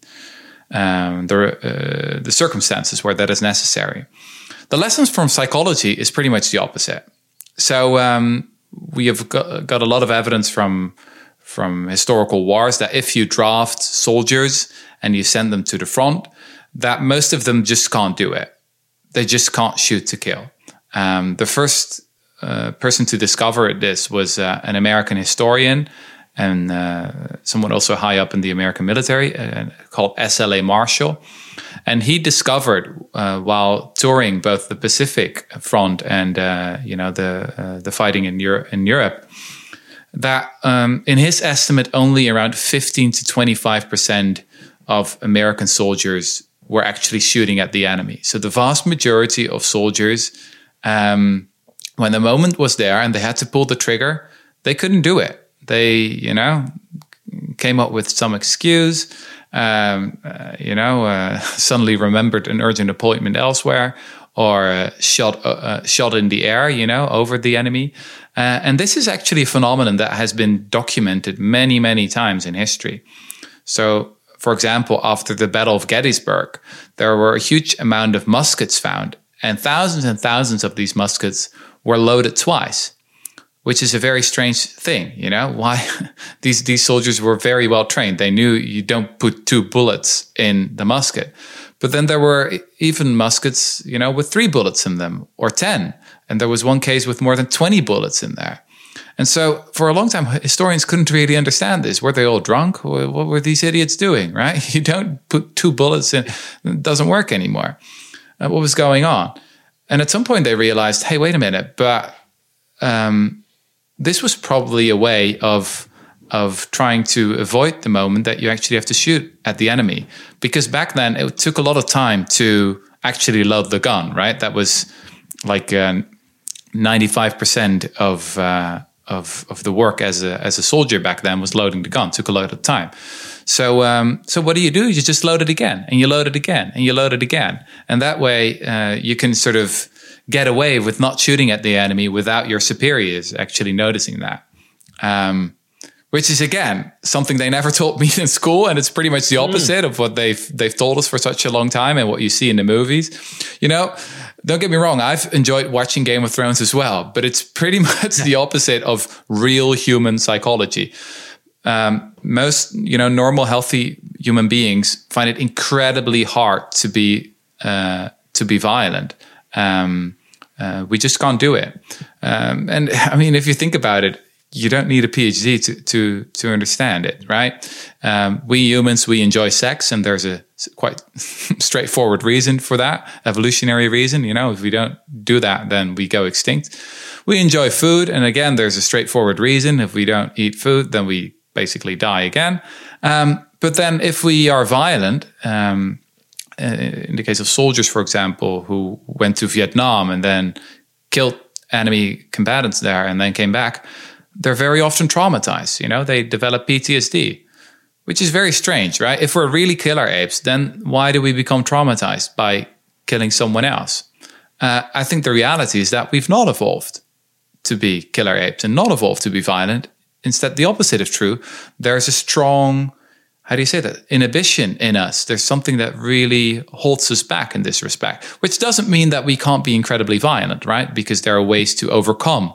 um, the uh, the circumstances where that is necessary. The lessons from psychology is pretty much the opposite. So um, we have got, got a lot of evidence from from historical wars that if you draft soldiers and you send them to the front, that most of them just can't do it. They just can't shoot to kill. Um, the first uh, person to discover this was uh, an American historian and uh, someone also high up in the American military uh, called S L A Marshall. And he discovered uh, while touring both the Pacific front and uh, you know the uh, the fighting in Europe, in Europe that um, in his estimate only around fifteen to twenty-five percent of American soldiers were actually shooting at the enemy. So the vast majority of soldiers, um, when the moment was there and they had to pull the trigger, they couldn't do it. They, you know, came up with some excuse, um, uh, you know, uh, suddenly remembered an urgent appointment elsewhere, or uh, shot uh, shot in the air, you know, over the enemy. Uh, and this is actually a phenomenon that has been documented many, many times in history. So, for example, after the Battle of Gettysburg, there were a huge amount of muskets found, and thousands and thousands of these muskets were loaded twice, which is a very strange thing, you know? Why? these these soldiers were very well trained. They knew you don't put two bullets in the musket. But then there were even muskets, you know, with three bullets in them, or ten. And there was one case with more than twenty bullets in there. And so for a long time, historians couldn't really understand this. Were they all drunk? What were these idiots doing, right? You don't put two bullets in, it doesn't work anymore. Uh, what was going on? And at some point they realized, hey, wait a minute, but um, this was probably a way of of trying to avoid the moment that you actually have to shoot at the enemy. Because back then it took a lot of time to actually load the gun, right? That was like uh, ninety-five percent of uh, of of the work as a as a soldier back then was loading the gun. It took a lot of time. So um, so what do you do? You just load it again, and you load it again, and you load it again, and that way uh, you can sort of get away with not shooting at the enemy without your superiors actually noticing that. Um, which is, again, something they never taught me in school, and it's pretty much the opposite mm. of what they've they've told us for such a long time and what you see in the movies. You know, don't get me wrong, I've enjoyed watching Game of Thrones as well, but it's pretty much the opposite of real human psychology. Um, most, you know, normal, healthy human beings find it incredibly hard to be uh, to be violent. Um, uh, we just can't do it. Um, and I mean, if you think about it, you don't need a PhD to to to understand it, right? Um, we humans, we enjoy sex, and there's a quite straightforward reason for that, evolutionary reason. You know, if we don't do that, then we go extinct. We enjoy food, and again, there's a straightforward reason. If we don't eat food, then we basically die again. Um, but then if we are violent, um, in the case of soldiers, for example, who went to Vietnam and then killed enemy combatants there and then came back, they're very often traumatized. You know, they develop P T S D, which is very strange, right? If we're really killer apes, then why do we become traumatized by killing someone else? Uh, I think the reality is that we've not evolved to be killer apes and not evolved to be violent. Instead, the opposite is true. There's a strong, how do you say that, inhibition in us. There's something that really holds us back in this respect, which doesn't mean that we can't be incredibly violent, right? Because there are ways to overcome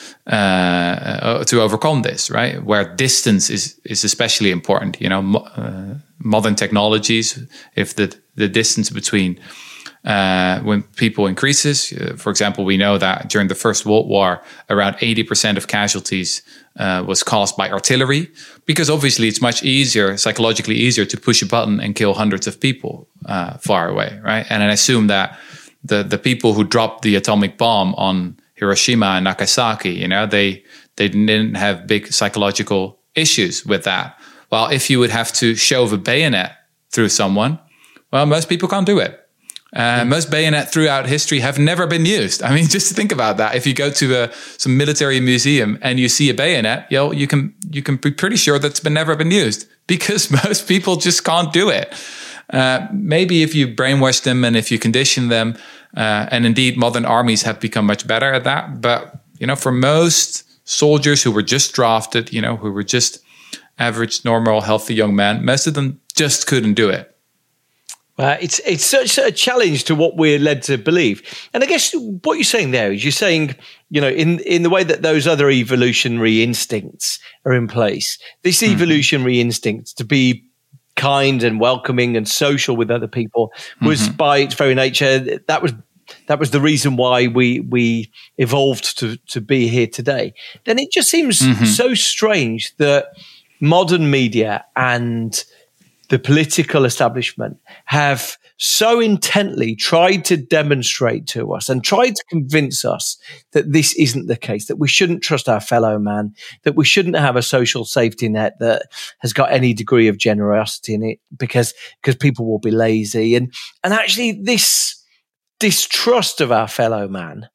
Uh, to overcome this, right? Where distance is is especially important. You know, mo- uh, modern technologies, if the the distance between uh, when people increases, uh, for example, we know that during the First World War, around eighty percent of casualties uh, was caused by artillery, because obviously it's much easier, psychologically easier, to push a button and kill hundreds of people uh, far away, right? And I assume that the the people who dropped the atomic bomb on Hiroshima and Nagasaki, you know, they they didn't have big psychological issues with that. Well, if you would have to shove a bayonet through someone, well, most people can't do it. Uh, mm. Most bayonet throughout history have never been used. I mean, just think about that. If you go to a, some military museum and you see a bayonet, you know, you can you can be pretty sure that's been never been used because most people just can't do it. Uh, maybe if you brainwash them and if you condition them, uh, and indeed modern armies have become much better at that. But, you know, for most soldiers who were just drafted, you know, who were just average, normal, healthy young men, most of them just couldn't do it. Uh, it's it's such a challenge to what we're led to believe. And I guess what you're saying there is you're saying, you know, in, in the way that those other evolutionary instincts are in place, this mm-hmm. evolutionary instinct to be kind and welcoming and social with other people was mm-hmm. by its very nature, that was that was the reason why we we evolved to, to be here today. Then it just seems mm-hmm. so strange that modern media and the political establishment have so intently tried to demonstrate to us and tried to convince us that this isn't the case, that we shouldn't trust our fellow man, that we shouldn't have a social safety net that has got any degree of generosity in it because, because people will be lazy. And, and actually this distrust of our fellow man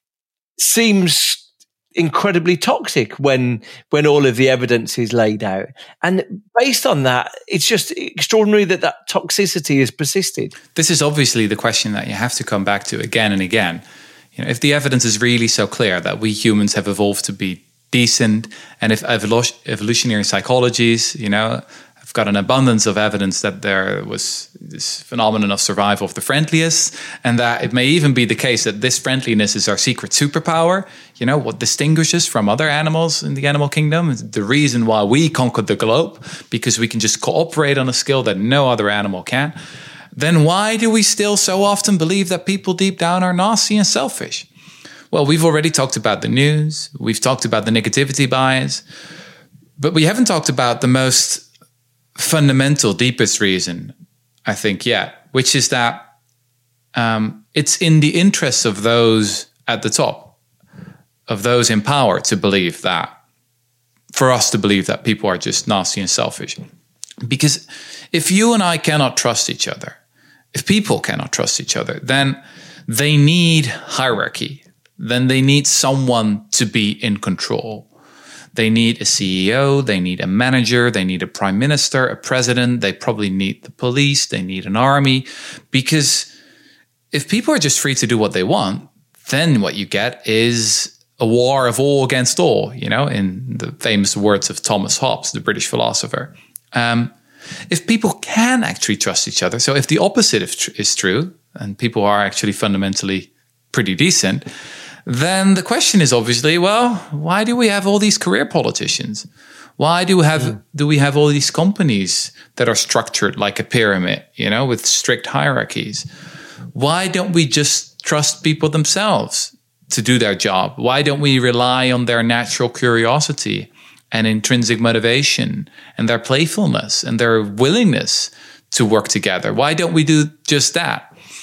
seems incredibly toxic when when all of the evidence is laid out. And based on that, it's just extraordinary that that toxicity has persisted. This is obviously the question that you have to come back to again and again. You know, if the evidence is really so clear that we humans have evolved to be decent, and if evolu- evolutionary psychologies, you know, I've got an abundance of evidence that there was this phenomenon of survival of the friendliest, and that it may even be the case that this friendliness is our secret superpower, you know, what distinguishes from other animals in the animal kingdom, the reason why we conquered the globe, because we can just cooperate on a skill that no other animal can, then why do we still so often believe that people deep down are nasty and selfish? Well, we've already talked about the news, we've talked about the negativity bias, but we haven't talked about the most fundamental, deepest reason, I think, yet, which is that um, it's in the interests of those at the top, of those in power, to believe that, for us to believe that people are just nasty and selfish. Because if you and I cannot trust each other, if people cannot trust each other, then they need hierarchy. Then they need someone to be in control. They need a C E O, they need a manager, they need a prime minister, a president, they probably need the police, they need an army. Because if people are just free to do what they want, then what you get is a war of all against all, you know, in the famous words of Thomas Hobbes, the British philosopher. Um, if people can actually trust each other, so if the opposite is true, and people are actually fundamentally pretty decent, then the question is obviously, well, why do we have all these career politicians? Why do we have mm. do we have all these companies that are structured like a pyramid, you know, with strict hierarchies? Why don't we just trust people themselves to do their job? Why don't we rely on their natural curiosity and intrinsic motivation and their playfulness and their willingness to work together? Why don't we do just that?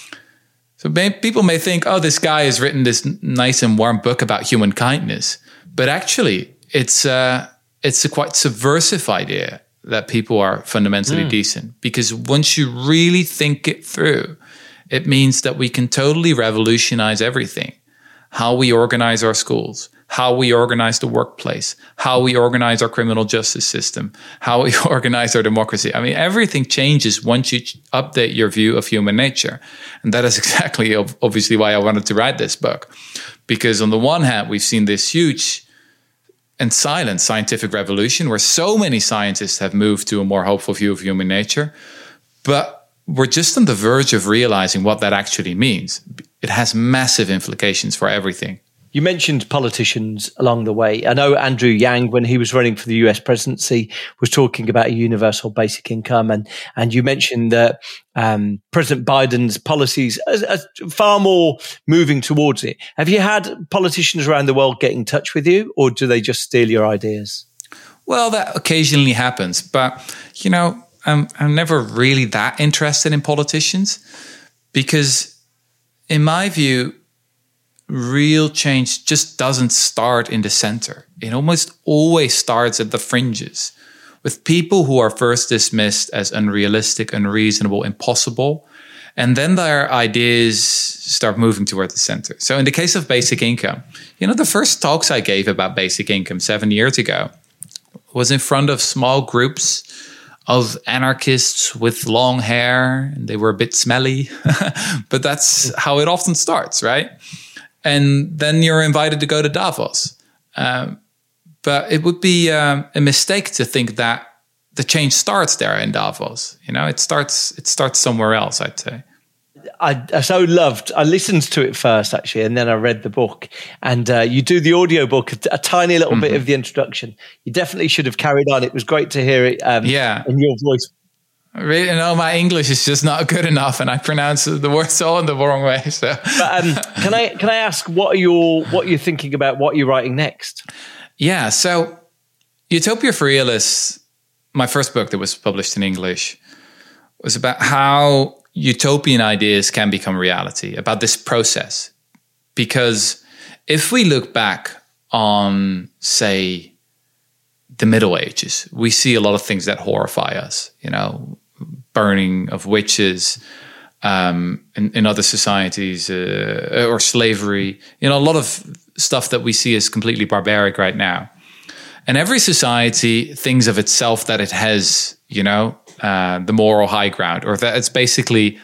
So people may think, oh, this guy has written this nice and warm book about human kindness. But actually, it's, uh, it's a quite subversive idea that people are fundamentally mm. decent. Because once you really think it through, it means that we can totally revolutionize everything. How we organize our schools, how we organize the workplace, how we organize our criminal justice system, how we organize our democracy. I mean, everything changes once you update your view of human nature. And that is exactly obviously why I wanted to write this book. Because on the one hand, we've seen this huge and silent scientific revolution where so many scientists have moved to a more hopeful view of human nature. But we're just on the verge of realizing what that actually means. It has massive implications for everything. You mentioned politicians along the way. I know Andrew Yang, when he was running for the U S presidency, was talking about a universal basic income. And, and you mentioned that um, President Biden's policies are, are far more moving towards it. Have you had politicians around the world get in touch with you, or do they just steal your ideas? Well, that occasionally happens. But, you know, I'm, I'm never really that interested in politicians because in my view, real change just doesn't start in the center. It almost always starts at the fringes, with people who are first dismissed as unrealistic, unreasonable, impossible. And then their ideas start moving toward the center. So in the case of basic income, you know, the first talks I gave about basic income seven years ago was in front of small groups of anarchists with long hair, and they were a bit smelly, but that's how it often starts, right? And then you're invited to go to Davos. Um, but it would be um, a mistake to think that the change starts there in Davos. You know, it starts it starts somewhere else, I'd say. I, I so loved, I listened to it first actually, and then I read the book. And uh, you do the audiobook, a, a tiny little mm-hmm. bit of the introduction. You definitely should have carried on. It was great to hear it um, yeah. in your voice. Really, you know, my English is just not good enough, and I pronounce the words all in the wrong way. So, but, um, can I can I ask what are your what you're thinking about? What you're writing next? Yeah, so Utopia for Realists, my first book that was published in English, was about how utopian ideas can become reality, about this process. Because if we look back on, say, the Middle Ages, we see a lot of things that horrify us, you know, burning of witches, um, in, in other societies, uh, or slavery, you know, a lot of stuff that we see as completely barbaric right now. And every society thinks of itself that it has, you know, uh, the moral high ground, or that it's basically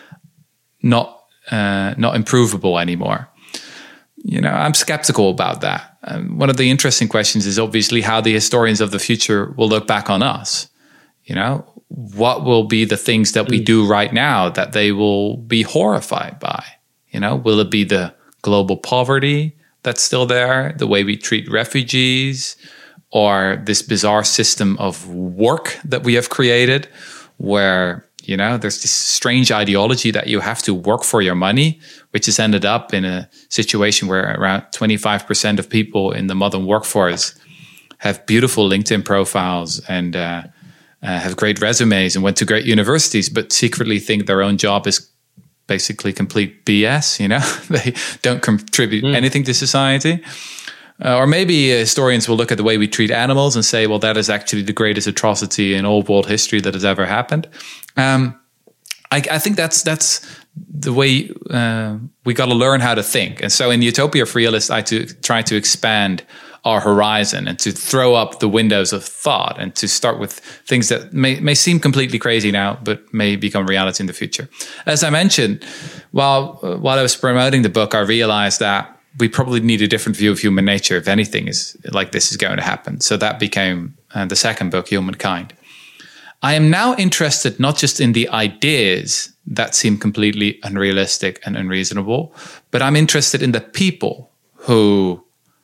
not uh, not improvable anymore. You know, I'm skeptical about that. Um, one of the interesting questions is obviously how the historians of the future will look back on us. You know, what will be the things that we do right now that they will be horrified by? You know, will it be the global poverty that's still there, the way we treat refugees, or this bizarre system of work that we have created where, you know, there's this strange ideology that you have to work for your money, which has ended up in a situation where around twenty-five percent of people in the modern workforce have beautiful LinkedIn profiles and uh, uh, have great resumes and went to great universities, but secretly think their own job is basically complete B S, you know? They don't contribute mm. anything to society. Uh, or maybe uh, historians will look at the way we treat animals and say, well, that is actually the greatest atrocity in all world history that has ever happened. Um, I, I think that's that's the way uh, we got to learn how to think. And so in Utopia for Realists, I to, try to expand our horizon and to throw up the windows of thought and to start with things that may, may seem completely crazy now, but may become reality in the future. As I mentioned, while, uh, while I was promoting the book, I realized that we probably need a different view of human nature if anything is like this is going to happen. So that became uh, the second book, Humankind. I am now interested not just in the ideas that seem completely unrealistic and unreasonable, but I'm interested in the people who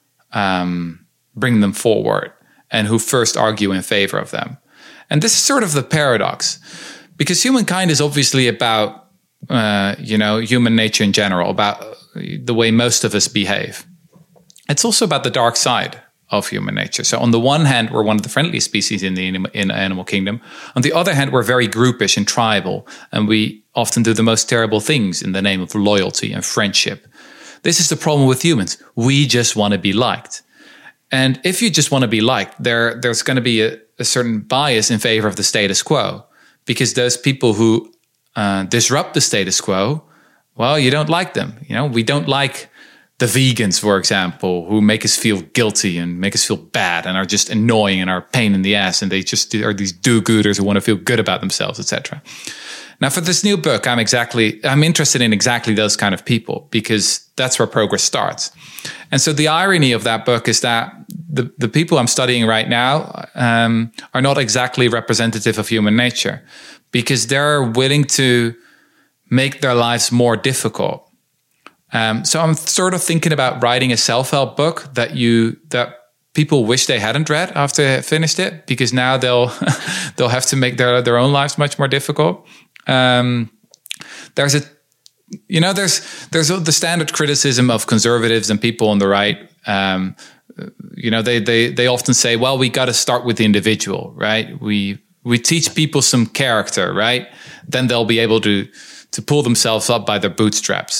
um, bring them forward and who first argue in favor of them. And this is sort of the paradox, because Humankind is obviously about, uh, you know, human nature in general, about the way most of us behave. It's also about the dark side of human nature. So on the one hand, we're one of the friendliest species in the in animal kingdom. On the other hand, we're very groupish and tribal, and we often do the most terrible things in the name of loyalty and friendship. This is the problem with humans. We just want to be liked. And if you just want to be liked, there, there's going to be a, a certain bias in favor of the status quo, because those people who uh, disrupt the status quo, well, you don't like them. You know, we don't like the vegans, for example, who make us feel guilty and make us feel bad and are just annoying and are a pain in the ass. And they just are these do-gooders who want to feel good about themselves, et cetera. Now, for this new book, I'm exactly, I'm interested in exactly those kind of people, because that's where progress starts. And so the irony of that book is that the, the people I'm studying right now um, are not exactly representative of human nature, because they're willing to make their lives more difficult. Um, so I'm sort of thinking about writing a self-help book that you that people wish they hadn't read after they finished it, because now they'll they'll have to make their their own lives much more difficult. Um, there's a you know there's there's the standard criticism of conservatives and people on the right. Um, you know they they they often say, well, we got to start with the individual, right? We we teach people some character, right? Then they'll be able to. to pull themselves up by their bootstraps.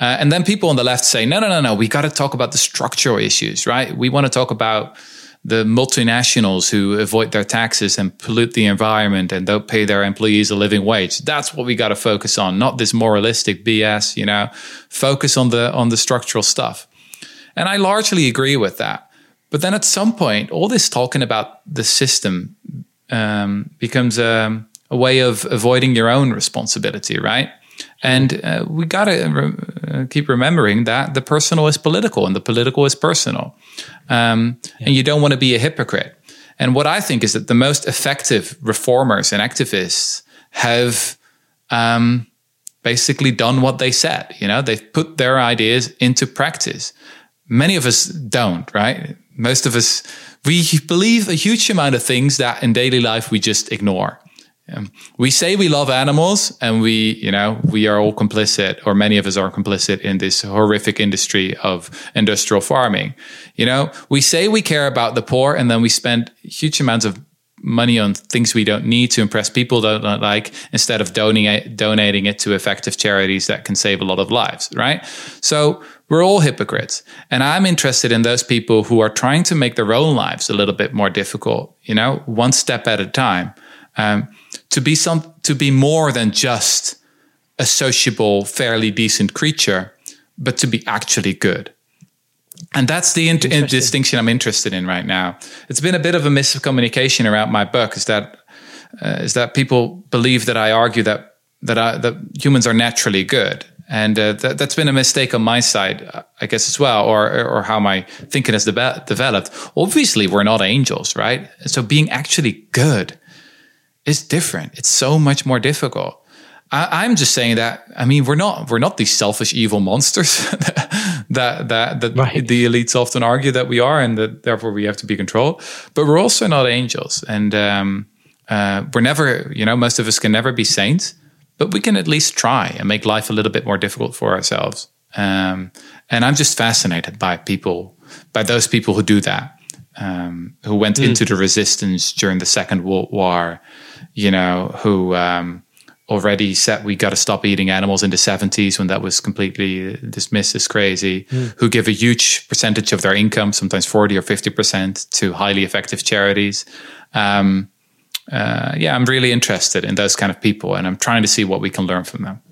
Uh, and then people on the left say, no, no, no, no, we got to talk about the structural issues, right? We want to talk about the multinationals who avoid their taxes and pollute the environment and don't pay their employees a living wage. That's what we got to focus on, not this moralistic B S, you know, focus on the on the structural stuff. And I largely agree with that. But then at some point, all this talking about the system um, becomes a, a way of avoiding your own responsibility, right? And uh, we got to re- keep remembering that the personal is political and the political is personal. Um, yeah. And you don't want to be a hypocrite. And what I think is that the most effective reformers and activists have um, basically done what they said. You know, they've put their ideas into practice. Many of us don't, right? Most of us, we believe a huge amount of things that in daily life we just ignore. Um, we say we love animals and we, you know, we are all complicit, or many of us are complicit in this horrific industry of industrial farming. You know, we say we care about the poor and then we spend huge amounts of money on things we don't need to impress people that don't like, instead of donating donating it to effective charities that can save a lot of lives, right? So we're all hypocrites. And I'm interested in those people who are trying to make their own lives a little bit more difficult, you know, one step at a time. Um, to be some, to be more than just a sociable, fairly decent creature, but to be actually good. And that's the int- distinction I'm interested in right now. It's been a bit of a miscommunication around my book, is that uh, is that people believe that I argue that that, I, that humans are naturally good, and uh, that, that's been a mistake on my side, I guess, as well, or or how my thinking has de- developed. Obviously, we're not angels, right? So being actually good is different. It's so much more difficult. I, I'm just saying that, I mean, we're not we're not these selfish, evil monsters that that, that right. the elites often argue that we are, and that therefore we have to be controlled. But we're also not angels, and um, uh, we're never, you know, most of us can never be saints, but we can at least try and make life a little bit more difficult for ourselves. Um, and I'm just fascinated by people, by those people who do that, um, who went mm. into the resistance during the Second World War. You know, who um, already said we got to stop eating animals in the seventies when that was completely dismissed as crazy, mm. who give a huge percentage of their income, sometimes forty or fifty percent, to highly effective charities. Um, uh, yeah, I'm really interested in those kind of people, and I'm trying to see what we can learn from them.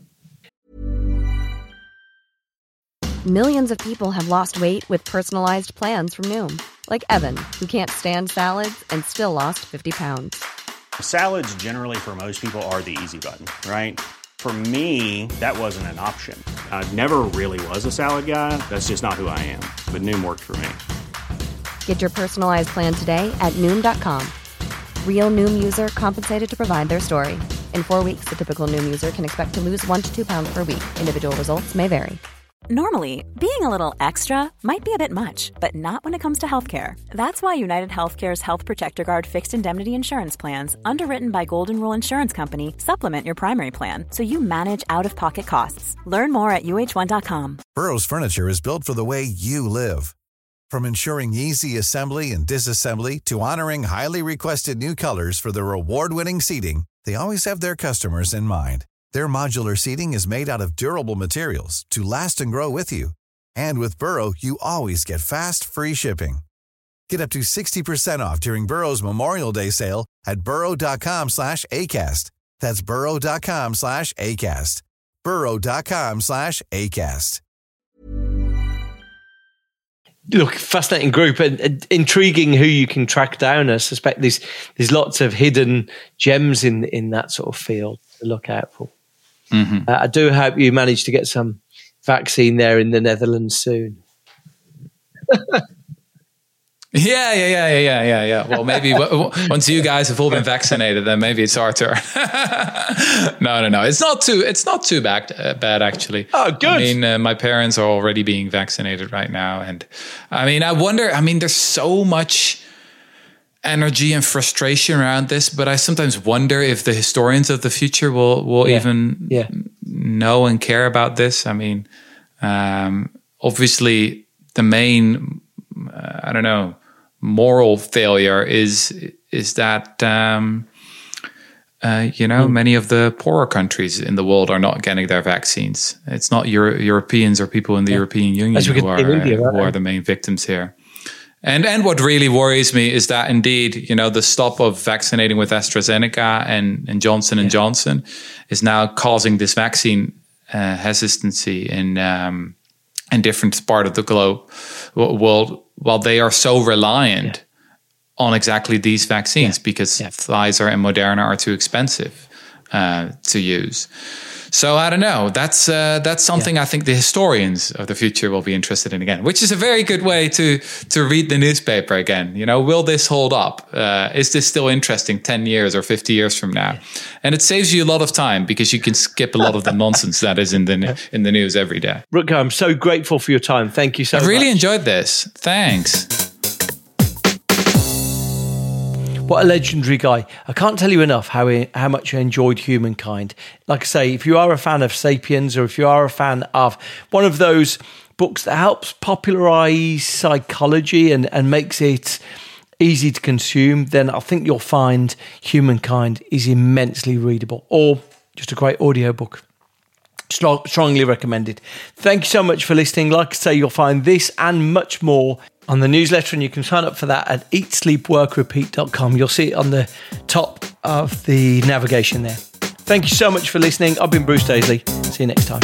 Millions of people have lost weight with personalized plans from Noom, like Evan, who can't stand salads and still lost fifty pounds. Salads generally for most people are the easy button, right? For me, that wasn't an option. I never really was a salad guy. That's just not who I am. But Noom worked for me. Get your personalized plan today at Noom dot com. Real Noom user compensated to provide their story. In four weeks, the typical Noom user can expect to lose one to two pounds per week. Individual results may vary. Normally, being a little extra might be a bit much, but not when it comes to healthcare. That's why United Healthcare's Health Protector Guard fixed indemnity insurance plans, underwritten by Golden Rule Insurance Company, supplement your primary plan so you manage out-of-pocket costs. Learn more at U H one dot com. Burrow's furniture is built for the way you live. From ensuring easy assembly and disassembly to honoring highly requested new colors for their award-winning seating, they always have their customers in mind. Their modular seating is made out of durable materials to last and grow with you. And with Burrow, you always get fast, free shipping. Get up to sixty percent off during Burrow's Memorial Day sale at burrow dot com slash ACAST. That's burrow dot com slash ACAST. burrow dot com slash ACAST. Look, fascinating group, and, and intriguing who you can track down. I suspect there's, there's lots of hidden gems in, in that sort of field to look out for. Mm-hmm. Uh, I do hope you manage to get some vaccine there in the Netherlands soon. Yeah, yeah, yeah, yeah, yeah, yeah. Well, maybe w- once you guys have all been vaccinated, then maybe it's our turn. no, no, no. It's not too. It's not too bad. Uh, bad actually. Oh, good. I mean, uh, my parents are already being vaccinated right now, and I mean, I wonder. I mean, there's so much energy and frustration around this, but I sometimes wonder if the historians of the future will will yeah. even yeah. know and care about this. I mean, um, obviously, the main. Uh, I don't know. Moral failure is is that um, Uh, you know, Mm. many of the poorer countries in the world are not getting their vaccines. It's not Euro- Europeans or people in the Yeah. European Union As we who can are, see in India, uh, right? who are the main victims here. And and what really worries me is that indeed, you know, the stop of vaccinating with AstraZeneca and, and Johnson and Yeah. Johnson is now causing this vaccine uh, hesitancy in um, in different part of the globe world, while they are so reliant Yeah. on exactly these vaccines Yeah. because Yeah. Pfizer and Moderna are too expensive uh, to use. So I don't know. That's uh, that's something I think the historians of the future will be interested in again, which is a very good way to to read the newspaper again. You know, will this hold up? Uh, is this still interesting ten years or fifty years from now? And it saves you a lot of time because you can skip a lot of the nonsense that is in the in the news every day. Rutger, I'm so grateful for your time. Thank you so I much. really enjoyed this. Thanks. What a legendary guy. I can't tell you enough how he, how much I enjoyed Humankind. Like I say, if you are a fan of Sapiens, or if you are a fan of one of those books that helps popularize psychology and, and makes it easy to consume, then I think you'll find Humankind is immensely readable, or just a great audiobook. Strong, strongly recommended. Thank you so much for listening. Like I say, you'll find this and much more on the newsletter, and you can sign up for that at eat sleep work repeat dot com. You'll see it on the top of the navigation there. Thank you so much for listening. I've been Bruce Daisley. See you next time.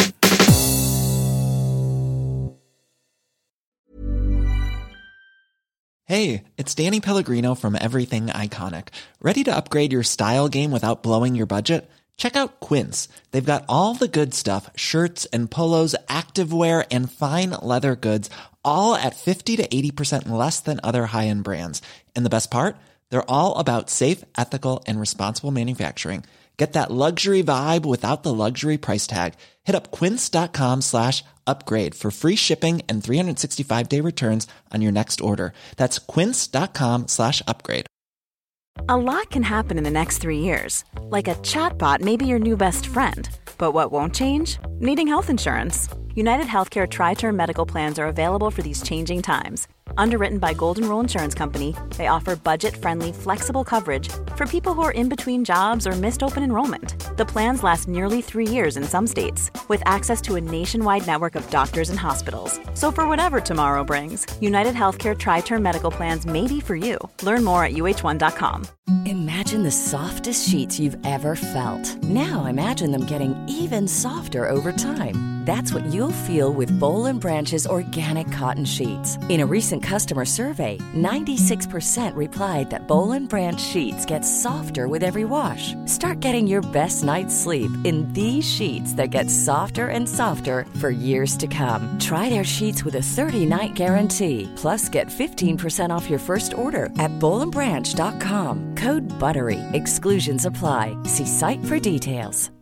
Hey, it's Danny Pellegrino from Everything Iconic. Ready to upgrade your style game without blowing your budget? Check out Quince. They've got all the good stuff, shirts and polos, activewear, and fine leather goods, all at fifty to eighty percent less than other high-end brands. And the best part? They're all about safe, ethical, and responsible manufacturing. Get that luxury vibe without the luxury price tag. Hit up quince.com slash upgrade for free shipping and three sixty-five day returns on your next order. That's quince.com slash upgrade. A lot can happen in the next three years. Like a chatbot may be your new best friend. But what won't change? Needing health insurance. United Healthcare Tri-Term Medical Plans are available for these changing times. Underwritten by Golden Rule Insurance Company, they offer budget-friendly, flexible coverage for people who are in between jobs or missed open enrollment. The plans last nearly three years in some states, with access to a nationwide network of doctors and hospitals. So for whatever tomorrow brings, United Healthcare Tri-Term Medical Plans may be for you. Learn more at U H one dot com. Imagine the softest sheets you've ever felt. Now imagine them getting even softer over time. That's what you'll feel with Boll and Branch's organic cotton sheets. In a recent customer survey, ninety-six percent replied that Boll and Branch sheets get softer with every wash. Start getting your best night's sleep in these sheets that get softer and softer for years to come. Try their sheets with a thirty-night guarantee. Plus, get fifteen percent off your first order at boll and branch dot com. Code BUTTERY. Exclusions apply. See site for details.